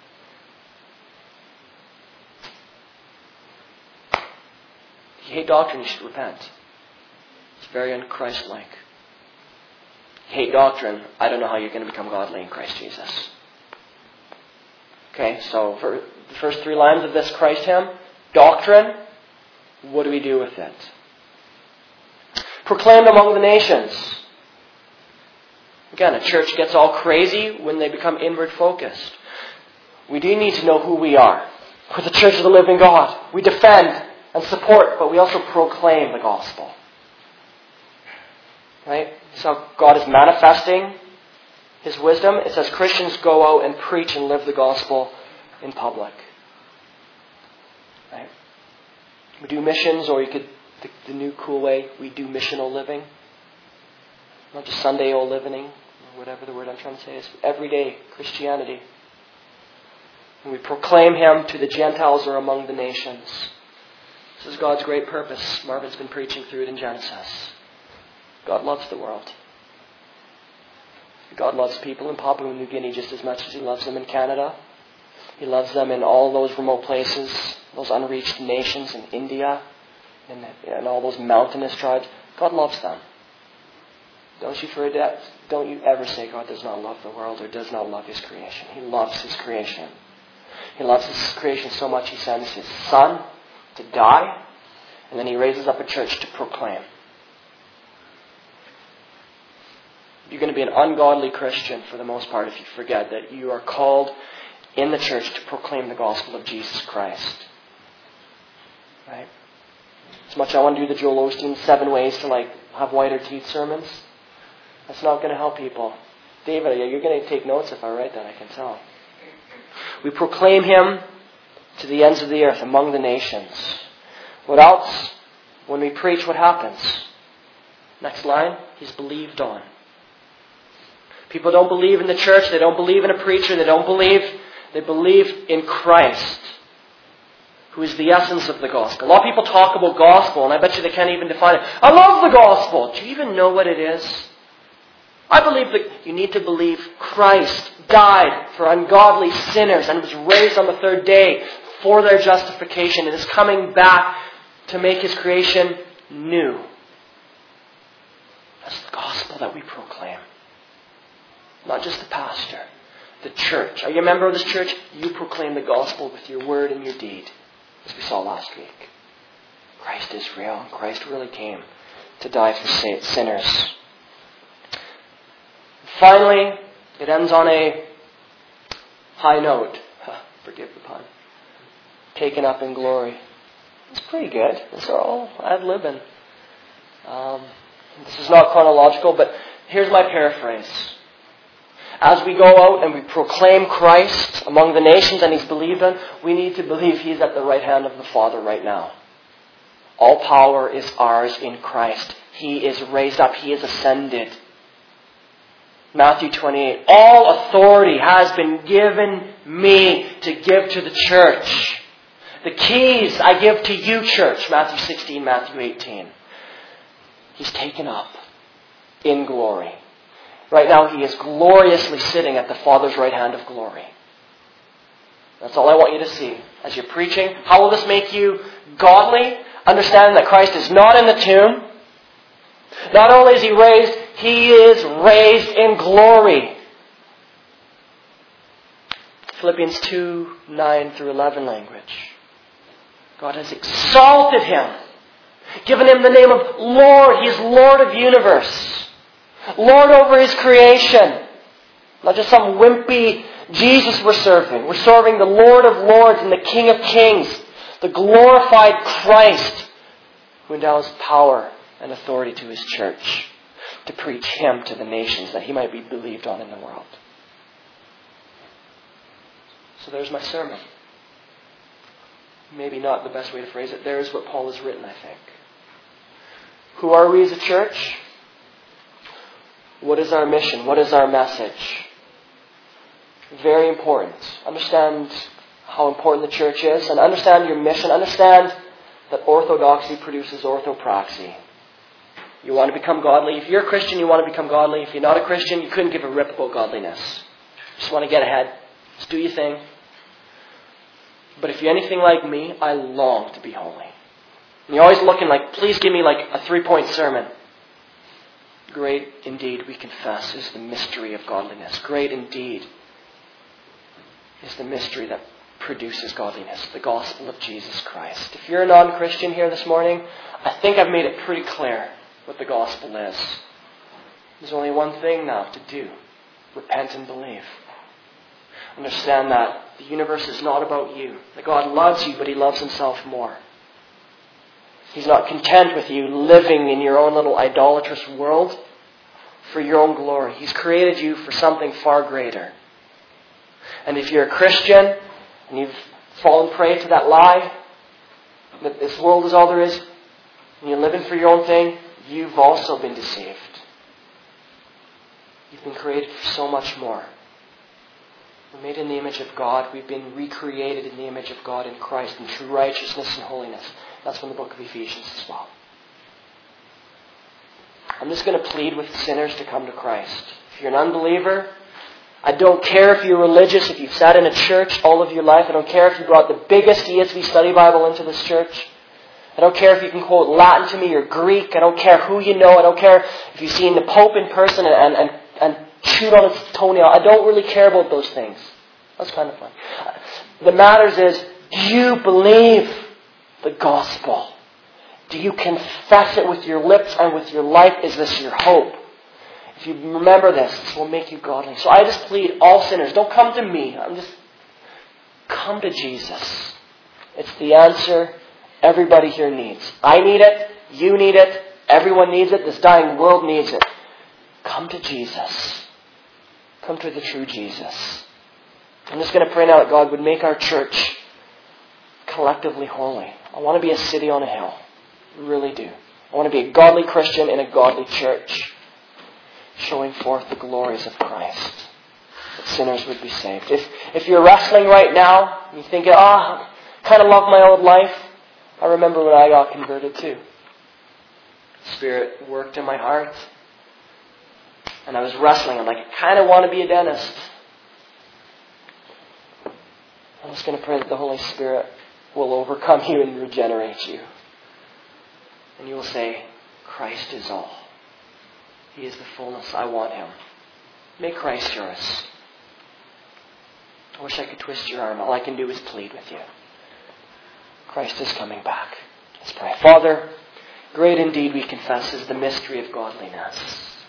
If you hate doctrine, you should repent. It's very un-Christ-like. You hate doctrine, I don't know how you're going to become godly in Christ Jesus. Okay, so for the first three lines of this Christ hymn, doctrine, what do we do with it? Proclaimed among the nations. Again, a church gets all crazy when they become inward focused. We do need to know who we are. We're the church of the living God. We defend and support, but we also proclaim the gospel. Right? So God is manifesting His wisdom. It says Christians go out and preach and live the gospel in public. Right? We do missions, or you could, the, the new cool way, we do missional living. Not just Sunday-o living, or whatever the word I'm trying to say is. Everyday Christianity. And we proclaim Him to the Gentiles or among the nations. This is God's great purpose. Marvin's been preaching through it in Genesis. God loves the world. God loves people in Papua New Guinea just as much as He loves them in Canada. He loves them in all those remote places, those unreached nations in India, and, and all those mountainous tribes. God loves them. Don't you forget, don't you ever say God does not love the world or does not love His creation. He loves His creation. He loves His creation so much He sends His Son to die, and then He raises up a church to proclaim. You're going to be an ungodly Christian for the most part if you forget that you are called in the church to proclaim the gospel of Jesus Christ. Right? As much as I want to do the Joel Osteen seven ways to like have whiter teeth sermons, that's not going to help people. David, you're going to take notes if I write that, I can tell. We proclaim Him to the ends of the earth, among the nations. What else? When we preach, what happens? Next line, He's believed on. People don't believe in the church, they don't believe in a preacher, they don't believe, they believe in Christ, who is the essence of the gospel. A lot of people talk about gospel, and I bet you they can't even define it. I love the gospel. Do you even know what it is? I believe that you need to believe Christ died for ungodly sinners and was raised on the third day for their justification and is coming back to make His creation new. That's the gospel that we proclaim. Not just the pastor, the church. Are you a member of this church? You proclaim the gospel with your word and your deed, as we saw last week. Christ is real. Christ really came to die for sinners. Finally, it ends on a high note. Forgive the pun. Taken up in glory. It's pretty good. It's all ad-libbing. Um, this is not chronological, but here's my paraphrase. As we go out and we proclaim Christ among the nations and He's believed in, we need to believe He's at the right hand of the Father right now. All power is ours in Christ. He is raised up. He is ascended. Matthew twenty-eight. All authority has been given me to give to the church. The keys I give to you, church. Matthew sixteen, Matthew eighteen. He's taken up in glory. Right now He is gloriously sitting at the Father's right hand of glory. That's all I want you to see as you're preaching. How will this make you godly? Understand that Christ is not in the tomb. Not only is He raised, He is raised in glory. Philippians two, nine through eleven language. God has exalted Him, given Him the name of Lord. He is Lord of the universe. Lord over His creation. Not just some wimpy Jesus we're serving. We're serving the Lord of lords and the King of kings. The glorified Christ who endows power and authority to His church to preach Him to the nations that He might be believed on in the world. So there's my sermon. Maybe not the best way to phrase it. There's what Paul has written, I think. Who are we as a church? What is our mission? What is our message? Very important. Understand how important the church is and understand your mission. Understand that orthodoxy produces orthopraxy. You want to become godly. If you're a Christian, you want to become godly. If you're not a Christian, you couldn't give a rip about godliness. You just want to get ahead. Just do your thing. But if you're anything like me, I long to be holy. And you're always looking like, please give me like a three-point sermon. Great indeed, we confess, is the mystery of godliness. Great indeed is the mystery that produces godliness, the gospel of Jesus Christ. If you're a non-Christian here this morning, I think I've made it pretty clear what the gospel is. There's only one thing now to do. Repent and believe. Understand that the universe is not about you. That God loves you, but He loves Himself more. He's not content with you living in your own little idolatrous world for your own glory. He's created you for something far greater. And if you're a Christian and you've fallen prey to that lie that this world is all there is, and you're living for your own thing, you've also been deceived. You've been created for so much more. We're made in the image of God. We've been recreated in the image of God in Christ in true righteousness and holiness. That's from the book of Ephesians as well. I'm just going to plead with sinners to come to Christ. If you're an unbeliever, I don't care if you're religious, if you've sat in a church all of your life. I don't care if you brought the biggest E S V study Bible into this church. I don't care if you can quote Latin to me or Greek. I don't care who you know. I don't care if you've seen the Pope in person and, and, and chewed on his toenail. I don't really care about those things. That's kind of fun. The matters is, do you believe the gospel? Do you confess it with your lips and with your life? Is this your hope? If you remember this, this will make you godly. So I just plead all sinners, don't come to me. I'm just, come to Jesus. It's the answer everybody here needs. I need it. You need it. Everyone needs it. This dying world needs it. Come to Jesus. Come to the true Jesus. I'm just going to pray now that God would make our church collectively holy. I want to be a city on a hill. I really do. I want to be a godly Christian in a godly church, showing forth the glories of Christ, that sinners would be saved. If if you're wrestling right now, you're thinking, oh, I kind of love my old life. I remember when I got converted too. The Spirit worked in my heart. And I was wrestling. I'm like, I kind of want to be a dentist. I'm just going to pray that the Holy Spirit will overcome you and regenerate you. And you will say, Christ is all. He is the fullness. I want Him. Make Christ yours. I wish I could twist your arm. All I can do is plead with you. Christ is coming back. Let's pray. Father, great indeed we confess is the mystery of godliness.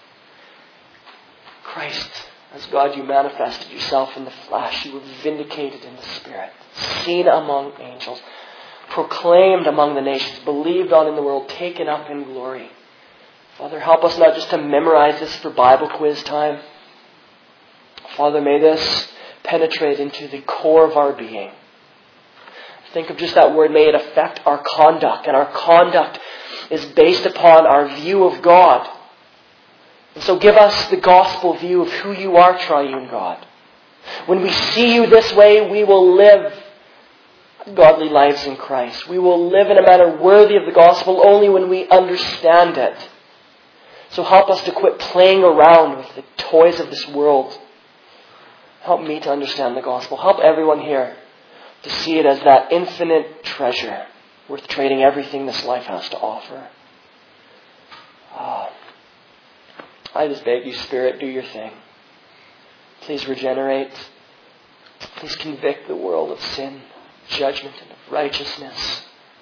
Christ, as God, you manifested yourself in the flesh. You were vindicated in the Spirit, seen among angels, proclaimed among the nations, believed on in the world, taken up in glory. Father, help us not just to memorize this for Bible quiz time. Father, may this penetrate into the core of our being. Think of just that word, may it affect our conduct. And our conduct is based upon our view of God. And so give us the gospel view of who you are, triune God. When we see you this way, we will live godly lives in Christ. We will live in a manner worthy of the gospel only when we understand it. So help us to quit playing around with the toys of this world. Help me to understand the gospel. Help everyone here to see it as that infinite treasure worth trading everything this life has to offer. Oh, I just beg you, Spirit, do your thing. Please regenerate. Please convict the world of sin, judgment, and of righteousness.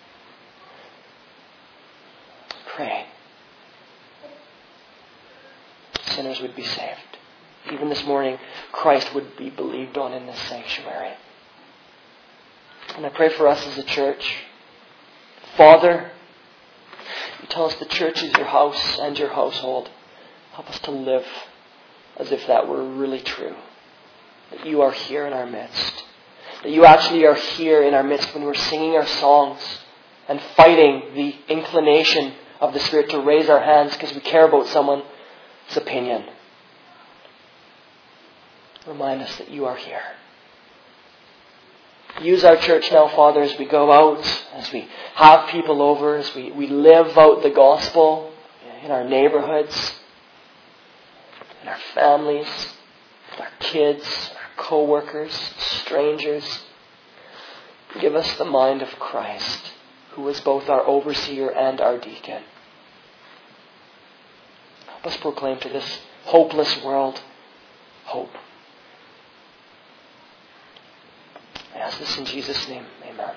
Pray. Sinners would be saved. Even this morning, Christ would be believed on in this sanctuary. And I pray for us as a church. Father, you tell us the church is your house and your household. Help us to live as if that were really true. That you are here in our midst. That you actually are here in our midst when we're singing our songs and fighting the inclination of the Spirit to raise our hands because we care about someone's opinion. Remind us that you are here. Use our church now, Father, as we go out, as we have people over, as we, we live out the gospel in our neighborhoods, in our families, with our kids, our co-workers, strangers. Give us the mind of Christ, who is both our overseer and our deacon. Help us proclaim to this hopeless world hope. I ask this in Jesus' name. Amen.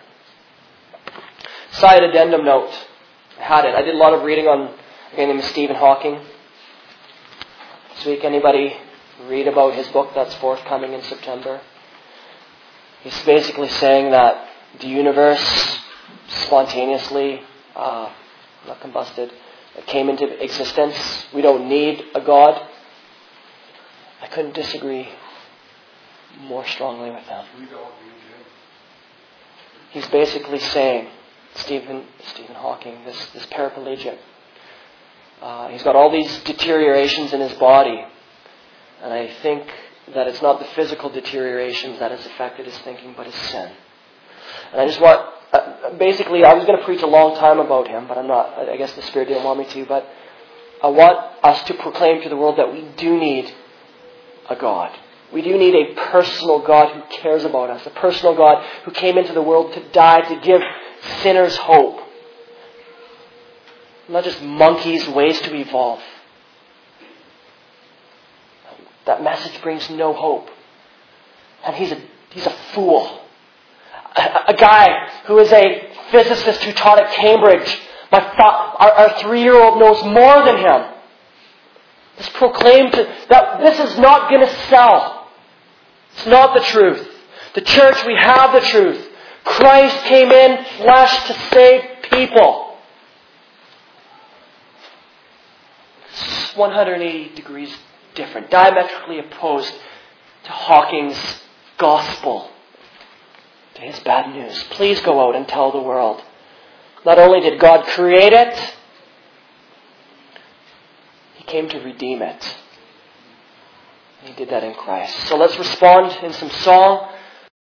Side addendum note. I had it. I did a lot of reading on a guy named Stephen Hawking. This week, anybody read about his book that's forthcoming in September? He's basically saying that the universe spontaneously, uh, not combusted, it came into existence. We don't need a God. I couldn't disagree more strongly with him. We don't need him. He's basically saying, Stephen Stephen Hawking, this, this paraplegic, uh, he's got all these deteriorations in his body. And I think that it's not the physical deteriorations that has affected his thinking, but his sin. And I just want, uh, basically, I was going to preach a long time about him, but I'm not, I guess the Spirit didn't want me to, but I want us to proclaim to the world that we do need a God. We do need a personal God who cares about us, a personal God who came into the world to die, to give sinners hope. Not just monkeys, ways to evolve. That message brings no hope. And he's a he's a fool. A, a guy who is a physicist who taught at Cambridge. My th- our, our three-year-old knows more than him. Just proclaim to, that this is not going to sell. It's not the truth. The church, we have the truth. Christ came in flesh to save people. It's one hundred eighty degrees different, diametrically opposed to Hawking's gospel, to his bad news. Please go out and tell the world. Not only did God create it, He came to redeem it. He did that in Christ. So let's respond in some song.